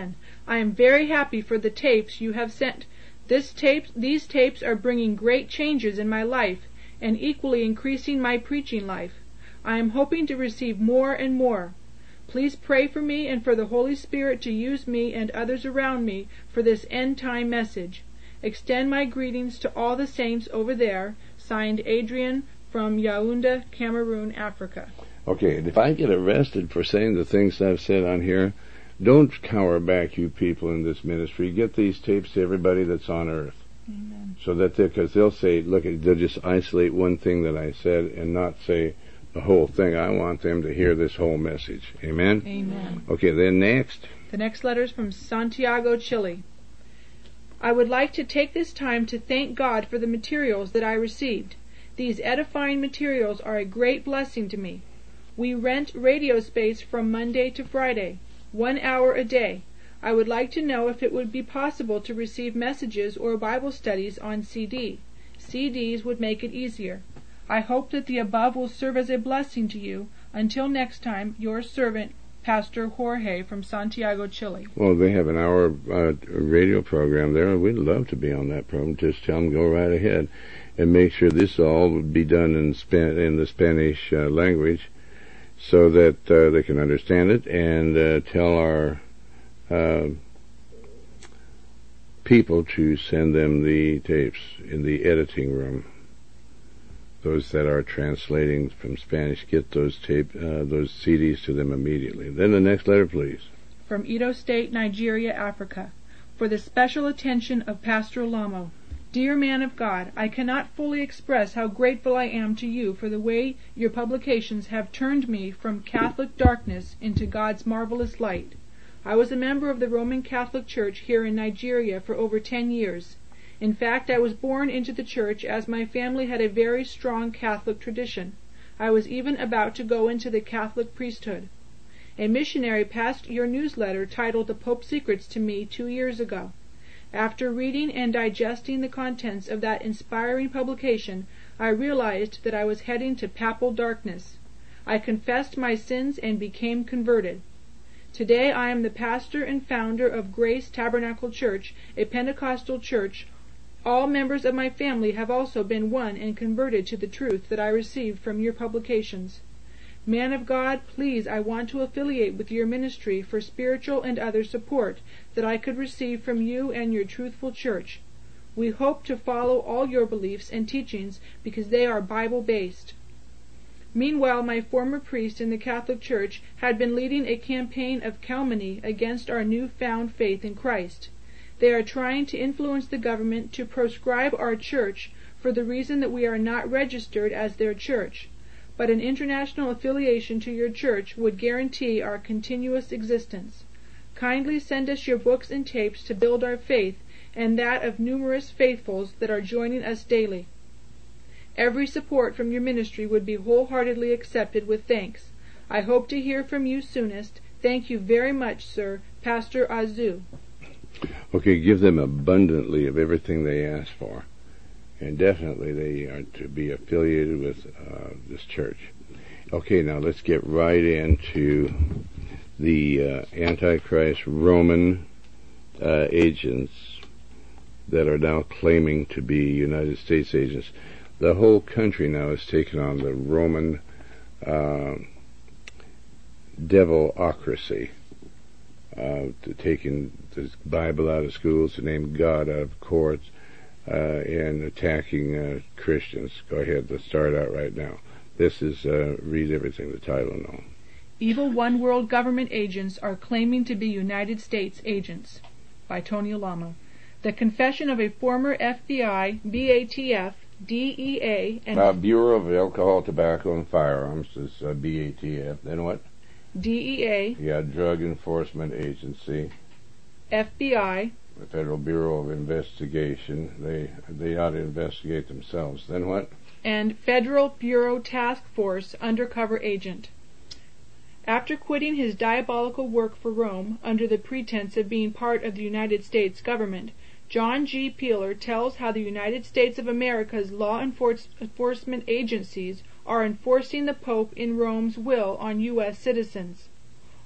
[SPEAKER 2] I am very happy for the tapes you have sent. This tape, these tapes are bringing great changes in my life and equally increasing my preaching life. I am hoping to receive more and more. Please pray for me and for the Holy Spirit to use me and others around me for this end-time message. Extend my greetings to all the saints over there. Signed, Adrian from Yaoundé, Cameroon, Africa.
[SPEAKER 1] Okay, and if I get arrested for saying the things I've said on here, don't cower back, you people in this ministry. Get these tapes to everybody that's on earth.
[SPEAKER 2] Amen.
[SPEAKER 1] So that they, because they'll say, look, they'll just isolate one thing that I said and not say the whole thing. I want them to hear this whole message. Amen?
[SPEAKER 2] Amen.
[SPEAKER 1] Okay, then next.
[SPEAKER 2] The next letter is from Santiago, Chile. I would like to take this time to thank God for the materials that I received. These edifying materials are a great blessing to me. We rent radio space from Monday to Friday, one hour a day. I would like to know if it would be possible to receive messages or Bible studies on C D. C Ds would make it easier. I hope that the above will serve as a blessing to you. Until next time, your servant, Pastor Jorge from Santiago, Chile.
[SPEAKER 1] Well, they have an hour uh, radio program there. We'd love to be on that program. Just tell them go right ahead and make sure this all would be done in, Span- in the Spanish uh, language so that uh, they can understand it, and uh, tell our uh, people to send them the tapes in the editing room. Those that are translating from Spanish, get those tape, uh, those C Ds to them immediately. Then the next letter, please.
[SPEAKER 2] From Edo State, Nigeria, Africa. For the special attention of Pastor Lamo. Dear man of God, I cannot fully express how grateful I am to you for the way your publications have turned me from Catholic darkness into God's marvelous light. I was a member of the Roman Catholic Church here in Nigeria for over ten years. In fact, I was born into the church as my family had a very strong Catholic tradition. I was even about to go into the Catholic priesthood. A missionary passed your newsletter titled The Pope's Secrets to me two years ago. After reading and digesting the contents of that inspiring publication, I realized that I was heading to papal darkness. I confessed my sins and became converted. Today I am the pastor and founder of Grace Tabernacle Church, a Pentecostal church. All members of my family have also been won and converted to the truth that I received from your publications. Man of God, please, I want to affiliate with your ministry for spiritual and other support that I could receive from you and your truthful church. We hope to follow all your beliefs and teachings because they are Bible-based. Meanwhile, my former priest in the Catholic Church had been leading a campaign of calumny against our new-found faith in Christ. They are trying to influence the government to proscribe our church for the reason that we are not registered as their church. But an international affiliation to your church would guarantee our continuous existence. Kindly send us your books and tapes to build our faith and that of numerous faithfuls that are joining us daily. Every support from your ministry would be wholeheartedly accepted with thanks. I hope to hear from you soonest. Thank you very much, sir. Pastor Azu.
[SPEAKER 1] Okay, give them abundantly of everything they ask for. And definitely they are to be affiliated with uh, this church. Okay, now let's get right into the uh, Antichrist Roman uh, agents that are now claiming to be United States agents. The whole country now is taking on the Roman uh, devilocracy, uh, to taking the Bible out of schools, to name God out of courts, Uh, and attacking uh, Christians. Go ahead, let's start out right now. This is, uh, read everything, the title now.
[SPEAKER 2] Evil One World Government Agents Are Claiming to be United States Agents, by Tony Alamo. The confession of a former F B I, B A T F, D E A, and...
[SPEAKER 1] Uh, Bureau of Alcohol, Tobacco, and Firearms is uh, B A T F. Then what?
[SPEAKER 2] D E A.
[SPEAKER 1] Yeah, Drug Enforcement Agency.
[SPEAKER 2] F B I.
[SPEAKER 1] The Federal Bureau of Investigation. They they ought to investigate themselves. Then what?
[SPEAKER 2] And Federal Bureau Task Force Undercover Agent. After quitting his diabolical work for Rome under the pretense of being part of the United States government, John G. Peeler tells how the United States of America's law enforce- enforcement agencies are enforcing the Pope in Rome's will on U S citizens.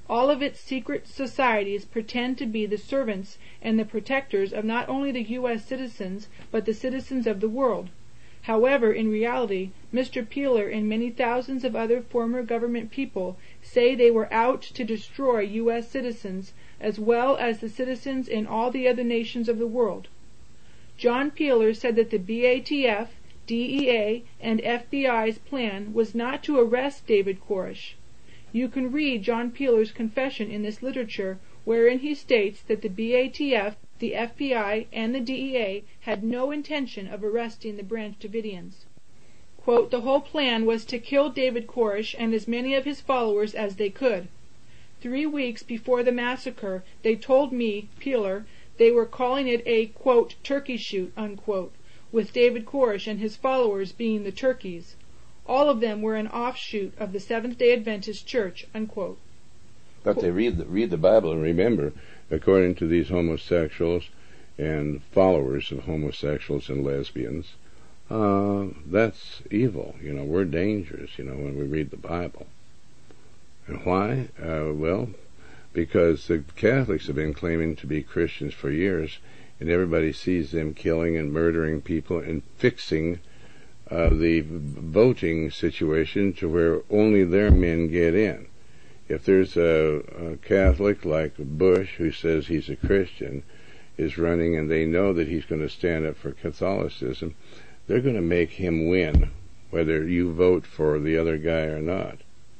[SPEAKER 2] All of its secret societies pretend to be the servants and the protectors of not only the U S citizens, but the citizens of the world. However, in reality, Mister Peeler and many thousands of other former government people say they were out to destroy U S citizens, as well as the citizens in all the other nations of the world. John Peeler said that the B A T F, D E A, and F B I's plan was not to arrest David Koresh. You can read John Peeler's confession in this literature, wherein he states that the B A T F, the F B I, and the D E A had no intention of arresting the Branch Davidians. Quote, the whole plan was to kill David Koresh and as many of his followers as they could. Three weeks before the massacre, they told me, Peeler, they were calling it a, quote, turkey shoot, unquote, with David Koresh and his followers being the turkeys. All of them were an offshoot of the Seventh-day Adventist Church, unquote.
[SPEAKER 1] But they read the, read the Bible and remember, according to these homosexuals and followers of homosexuals and lesbians, uh, that's evil. You know, we're dangerous, you know, when we read the Bible. And why? Uh, well, because the Catholics have been claiming to be Christians for years, and everybody sees them killing and murdering people and fixing uh, the voting situation to where only their men get in. If there's a, a Catholic like Bush who says he's a Christian, is running, and they know that he's going to stand up for Catholicism, they're going to make him win, whether you vote for the other guy or not.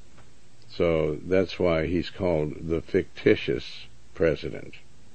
[SPEAKER 1] So that's why he's called the fictitious president.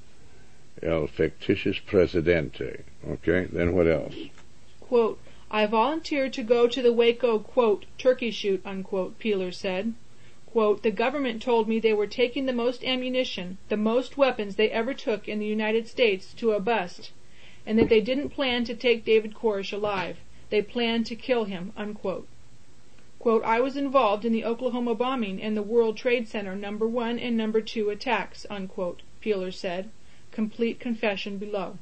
[SPEAKER 1] El fictitious presidente. Okay, then what else?
[SPEAKER 2] Quote, I volunteered to go to the Waco, quote, turkey shoot, unquote, Peeler said. Quote, the government told me they were taking the most ammunition, the most weapons they ever took in the United States to a bust, and that they didn't plan to take David Koresh alive. They planned to kill him, unquote. Quote, I was involved in the Oklahoma bombing and the World Trade Center number one and number two attacks, unquote, Peeler said. Complete confession below.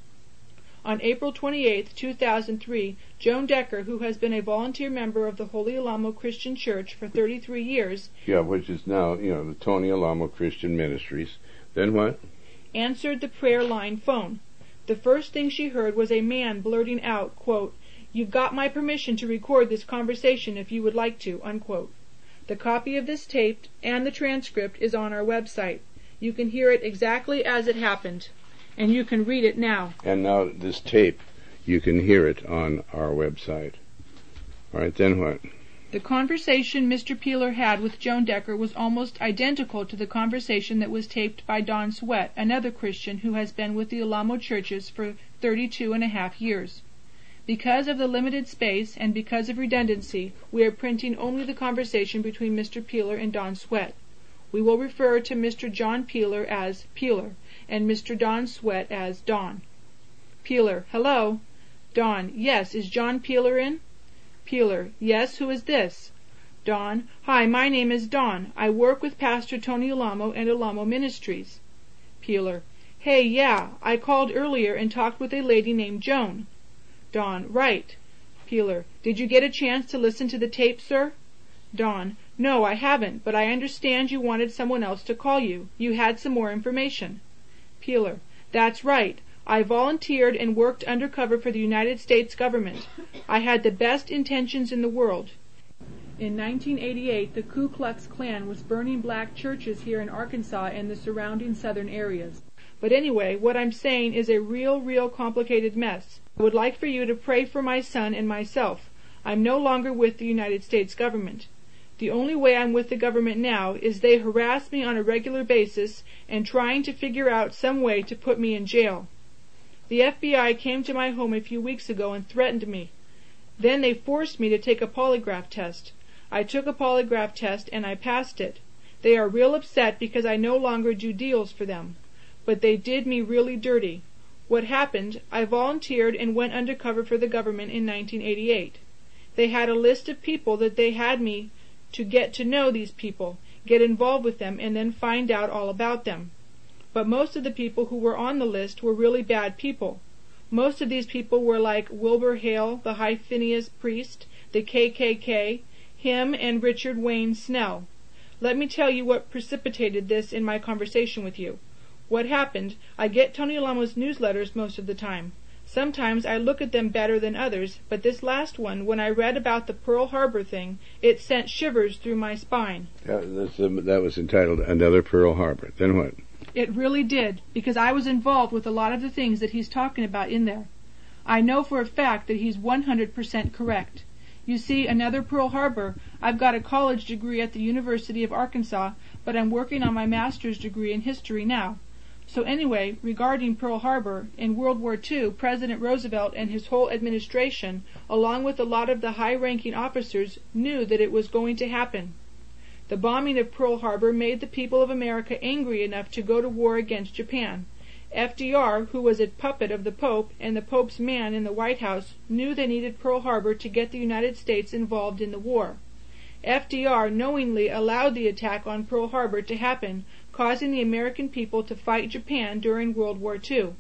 [SPEAKER 2] On April twenty-eighth, two thousand three, Joan Decker, who has been a volunteer member of the Holy Alamo Christian Church for thirty-three years,
[SPEAKER 1] yeah, which is now, you know, the Tony Alamo Christian Ministries, then what?
[SPEAKER 2] Answered the prayer line phone. The first thing she heard was a man blurting out, quote, you've got my permission to record this conversation if you would like to, unquote. The copy of this tape and the transcript is on our website. You can hear it exactly as it happened. And you can read it now.
[SPEAKER 1] And now this tape, you can hear it on our website. All right, then what?
[SPEAKER 2] The conversation Mister Peeler had with Joan Decker was almost identical to the conversation that was taped by Don Sweat, another Christian who has been with the Alamo churches for thirty-two and a half years. Because of the limited space and because of redundancy, we are printing only the conversation between Mister Peeler and Don Sweat. We will refer to Mister John Peeler as Peeler, and Mister Don Sweat as Don. Peeler, hello. Don, yes, is John Peeler in? Peeler, yes, who is this? Don, hi, my name is Don. I work with Pastor Tony Alamo and Alamo Ministries. Peeler, hey, yeah, I called earlier and talked with a lady named Joan. Don, right. Peeler, did you get a chance to listen to the tape, sir? Don, no, I haven't, but I understand you wanted someone else to call you. You had some more information. Peeler, that's right. I volunteered and worked undercover for the United States government. I had the best intentions in the world. In nineteen eighty-eight, the Ku Klux Klan was burning black churches here in Arkansas and the surrounding southern areas. But anyway, what I'm saying is a real, real complicated mess. I would like for you to pray for my son and myself. I'm no longer with the United States government. The only way I'm with the government now is they harass me on a regular basis and trying to figure out some way to put me in jail. The F B I came to my home a few weeks ago and threatened me. Then they forced me to take a polygraph test. I took a polygraph test and I passed it. They are real upset because I no longer do deals for them. But they did me really dirty. What happened, I volunteered and went undercover for the government in nineteen eighty-eight. They had a list of people that they had me to get to know these people, get involved with them, and then find out all about them. But most of the people who were on the list were really bad people. Most of these people were like Wilbur Hale, the High Phineas priest, the K K K, him and Richard Wayne Snell. Let me tell you what precipitated this in my conversation with you. What happened, I get Tony Alamo's newsletters most of the time. Sometimes I look at them better than others, but this last one, when I read about the Pearl Harbor thing, it sent shivers through my spine.
[SPEAKER 1] Uh, that's, um, that was entitled Another Pearl Harbor. Then what?
[SPEAKER 2] It really did, because I was involved with a lot of the things that he's talking about in there. I know for a fact that he's one hundred percent correct. You see, Another Pearl Harbor, I've got a college degree at the University of Arkansas, but I'm working on my master's degree in history now. So anyway, regarding Pearl Harbor, in World War Two, President Roosevelt and his whole administration, along with a lot of the high-ranking officers, knew that it was going to happen. The bombing of Pearl Harbor made the people of America angry enough to go to war against Japan. F D R, who was a puppet of the Pope and the Pope's man in the White House, knew they needed Pearl Harbor to get the United States involved in the war. F D R knowingly allowed the attack on Pearl Harbor to happen, causing the American people to fight Japan during World War Two.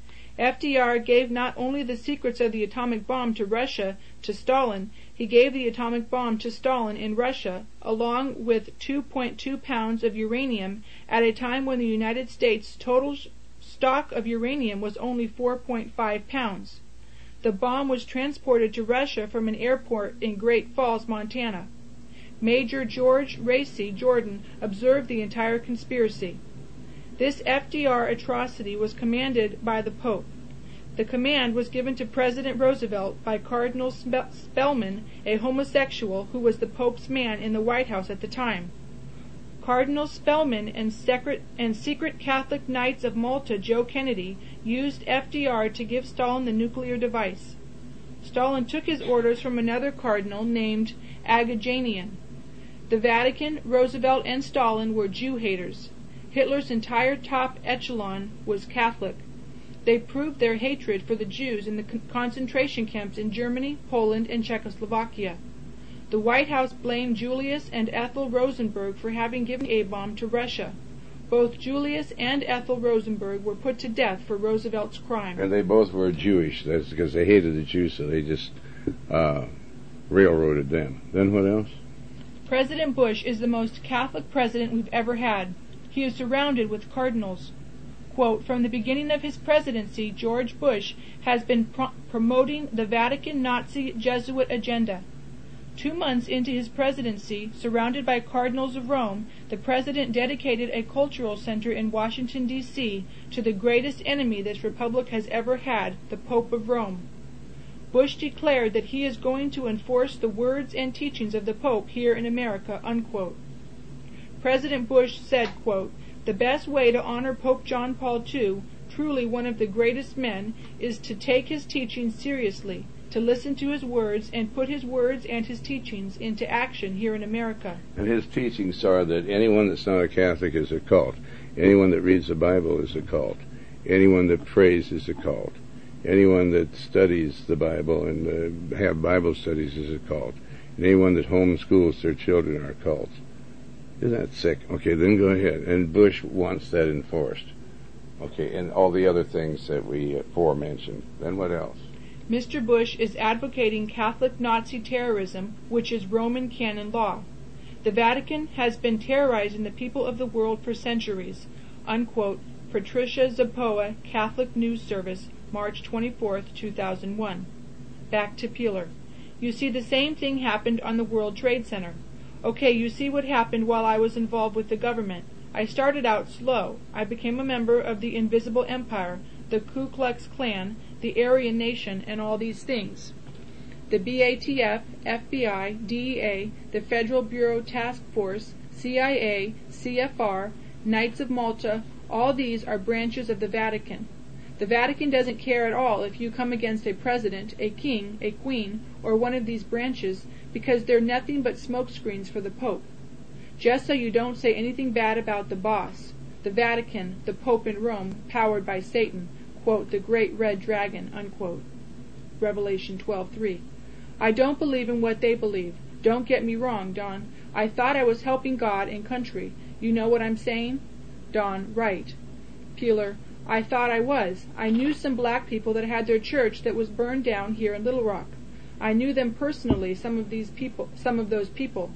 [SPEAKER 2] F D R gave not only the secrets of the atomic bomb to Russia, to Stalin, he gave the atomic bomb to Stalin in Russia, along with two point two pounds of uranium at a time when the United States' total stock of uranium was only four point five pounds. The bomb was transported to Russia from an airport in Great Falls, Montana. Major George Racy Jordan observed the entire conspiracy. This F D R atrocity was commanded by the Pope. The command was given to President Roosevelt by Cardinal Spellman, a homosexual who was the Pope's man in the White House at the time. Cardinal Spellman and, secret, and secret Catholic Knights of Malta Joe Kennedy used F D R to give Stalin the nuclear device. Stalin took his orders from another cardinal named Agajanian. The Vatican, Roosevelt, and Stalin were Jew haters. Hitler's entire top echelon was Catholic. They proved their hatred for the Jews in the con- concentration camps in Germany, Poland, and Czechoslovakia. The White House blamed Julius and Ethel Rosenberg for having given the A-bomb to Russia. Both Julius and Ethel Rosenberg were put to death for Roosevelt's crime.
[SPEAKER 1] And they both were Jewish. That's because they hated the Jews, so they just uh, railroaded them. Then what else?
[SPEAKER 2] President Bush is the most Catholic president we've ever had. He is surrounded with cardinals. Quote, from the beginning of his presidency, George Bush has been pro- promoting the Vatican Nazi Jesuit agenda. Two months into his presidency, surrounded by cardinals of Rome, the president dedicated a cultural center in Washington, D C to the greatest enemy this republic has ever had, the Pope of Rome. Bush declared that he is going to enforce the words and teachings of the Pope here in America, unquote. President Bush said, quote, the best way to honor Pope John Paul the Second, truly one of the greatest men, is to take his teachings seriously, to listen to his words and put his words and his teachings into action here in America.
[SPEAKER 1] And his teachings are that anyone that's not a Catholic is a cult. Anyone that reads the Bible is a cult. Anyone that prays is a cult. Anyone that studies the Bible and uh, have Bible studies is a cult. And anyone that homeschools their children are cults. Isn't that sick? Okay, then go ahead. And Bush wants that enforced. Okay, and all the other things that we aforementioned. Then what else?
[SPEAKER 2] Mister Bush is advocating Catholic Nazi terrorism, which is Roman canon law. The Vatican has been terrorizing the people of the world for centuries, unquote. Patricia Zapoa, Catholic News Service, March twenty-fourth, two thousand one. Back to Peeler. You see, the same thing happened on the World Trade Center. Okay, you see what happened while I was involved with the government. I started out slow. I became a member of the Invisible Empire, the Ku Klux Klan, the Aryan Nation, and all these things. The B A T F, F B I, D E A, the Federal Bureau Task Force, C I A, C F R, Knights of Malta, all these are branches of the Vatican. The Vatican doesn't care at all if you come against a president, a king, a queen, or one of these branches, because they're nothing but smokescreens for the Pope. Just so you don't say anything bad about the boss, the Vatican, the Pope in Rome, powered by Satan, quote, the great red dragon, unquote. Revelation twelve three. I don't believe in what they believe. Don't get me wrong, Don. I thought I was helping God and country. You know what I'm saying? Don, right. Peeler, I thought I was. I knew some black people that had their church that was burned down here in Little Rock. I knew them personally, some of these people, some of those people.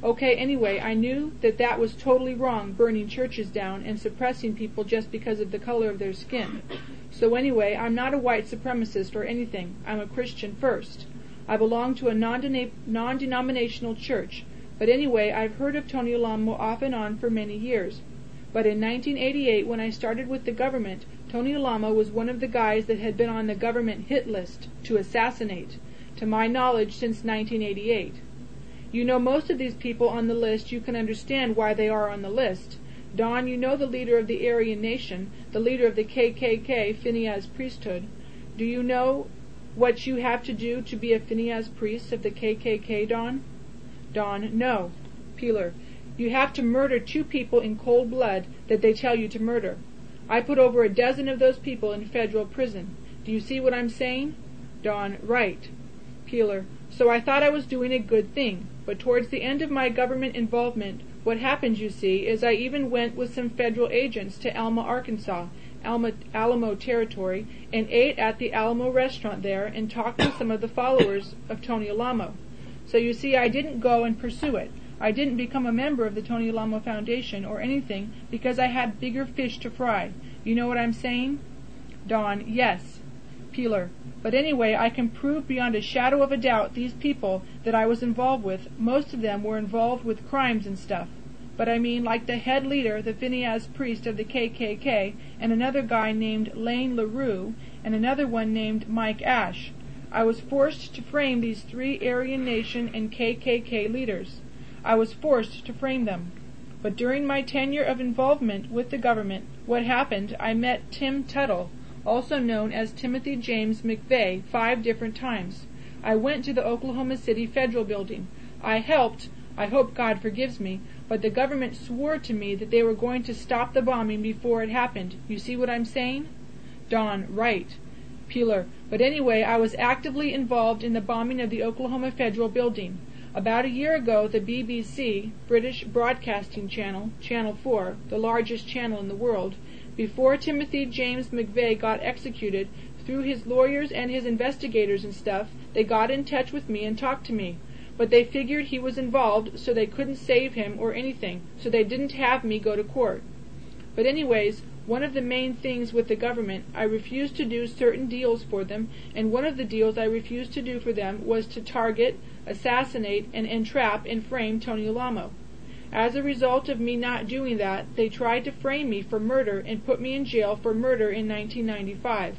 [SPEAKER 2] Okay, anyway, I knew that that was totally wrong, burning churches down and suppressing people just because of the color of their skin. So anyway, I'm not a white supremacist or anything. I'm a Christian first. I belong to a non-denominational church. But anyway, I've heard of Tony Alamo off and on for many years. But in nineteen eighty-eight, when I started with the government, Tony Alamo was one of the guys that had been on the government hit list to assassinate, to my knowledge, since nineteen eighty-eight. You know most of these people on the list. You can understand why they are on the list. Don, you know the leader of the Aryan Nation, the leader of the K K K, Phinehas priesthood. Do you know what you have to do to be a Phinehas priest of the K K K, Don? Don, no. Peeler, you have to murder two people in cold blood that they tell you to murder. I put over a dozen of those people in federal prison. Do you see what I'm saying? Don, right. Peeler, so I thought I was doing a good thing, but towards the end of my government involvement, what happened, you see, is I even went with some federal agents to Alma, Arkansas, Alma, Alamo Territory, and ate at the Alamo restaurant there and talked to some of the followers of Tony Alamo. So you see, I didn't go and pursue it. I didn't become a member of the Tony Alamo Foundation or anything because I had bigger fish to fry. You know what I'm saying? Don, yes. Peeler, but anyway, I can prove beyond a shadow of a doubt these people that I was involved with, most of them were involved with crimes and stuff. But I mean, like the head leader, the Phinehas priest of the K K K, and another guy named Lane LaRue, and another one named Mike Ash. I was forced to frame these three Aryan Nation and K K K leaders. I was forced to frame them. But during my tenure of involvement with the government, what happened, I met Tim Tuttle, also known as Timothy James McVeigh, five different times. I went to the Oklahoma City Federal Building. I helped, I hope God forgives me, but the government swore to me that they were going to stop the bombing before it happened. You see what I'm saying? Don, right. Peeler, but anyway, I was actively involved in the bombing of the Oklahoma Federal Building. About a year ago, the B B C, British Broadcasting Channel, Channel four, the largest channel in the world, before Timothy James McVeigh got executed, through his lawyers and his investigators and stuff, they got in touch with me and talked to me. But they figured he was involved, so they couldn't save him or anything, so they didn't have me go to court. But anyways, one of the main things with the government, I refused to do certain deals for them, and one of the deals I refused to do for them was to target, assassinate, and entrap and frame Tony Alamo. As a result of me not doing that, they tried to frame me for murder and put me in jail for murder in nineteen ninety-five.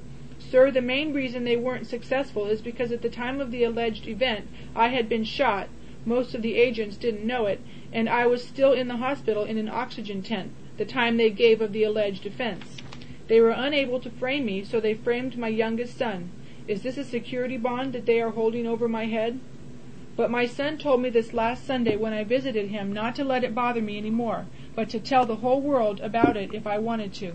[SPEAKER 2] Sir, the main reason they weren't successful is because at the time of the alleged event, I had been shot, most of the agents didn't know it, and I was still in the hospital in an oxygen tent, the time they gave of the alleged offense. They were unable to frame me, so they framed my youngest son. Is this a security bond that they are holding over my head? But my son told me this last Sunday when I visited him not to let it bother me any more, but to tell the whole world about it if I wanted to.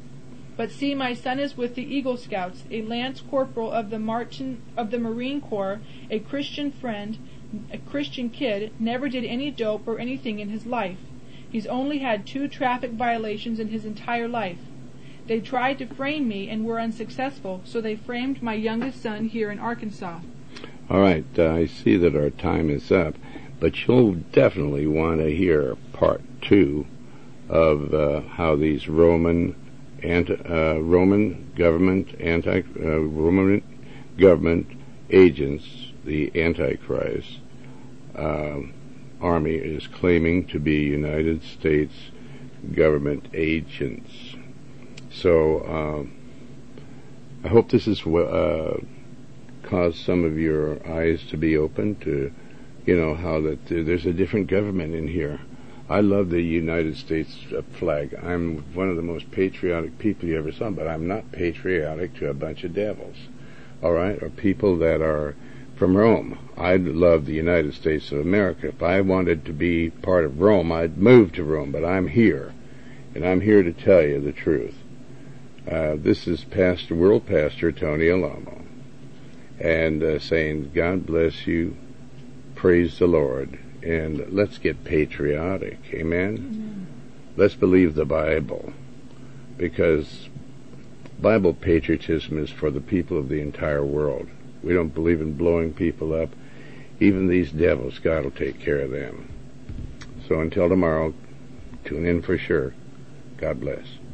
[SPEAKER 2] But see, my son is with the Eagle Scouts, a lance corporal of the Martin, of the Marine Corps, a Christian friend, a Christian kid, never did any dope or anything in his life. He's only had two traffic violations in his entire life. They tried to frame me and were unsuccessful, so they framed my youngest son here in Arkansas.
[SPEAKER 1] All right, uh, I see that our time is up, but you'll definitely want to hear part two of uh, how these Roman anti, uh, Roman government anti uh, Roman government agents, the Antichrist uh, army, is claiming to be United States government agents. So uh, I hope this has uh, caused some of your eyes to be open to, you know, how that uh, there's a different government in here. I love the United States flag. I'm one of the most patriotic people you ever saw, but I'm not patriotic to a bunch of devils, all right, or people that are from Rome. I love the United States of America. If I wanted to be part of Rome, I'd move to Rome, but I'm here, and I'm here to tell you the truth. Uh, this is Pastor, World Pastor Tony Alamo, and uh, saying, God bless you, praise the Lord, and let's get patriotic, amen? Amen. Let's believe the Bible, because Bible patriotism is for the people of the entire world. We don't believe in blowing people up. even these devils, God will take care of them. So until tomorrow, tune in for sure. God bless.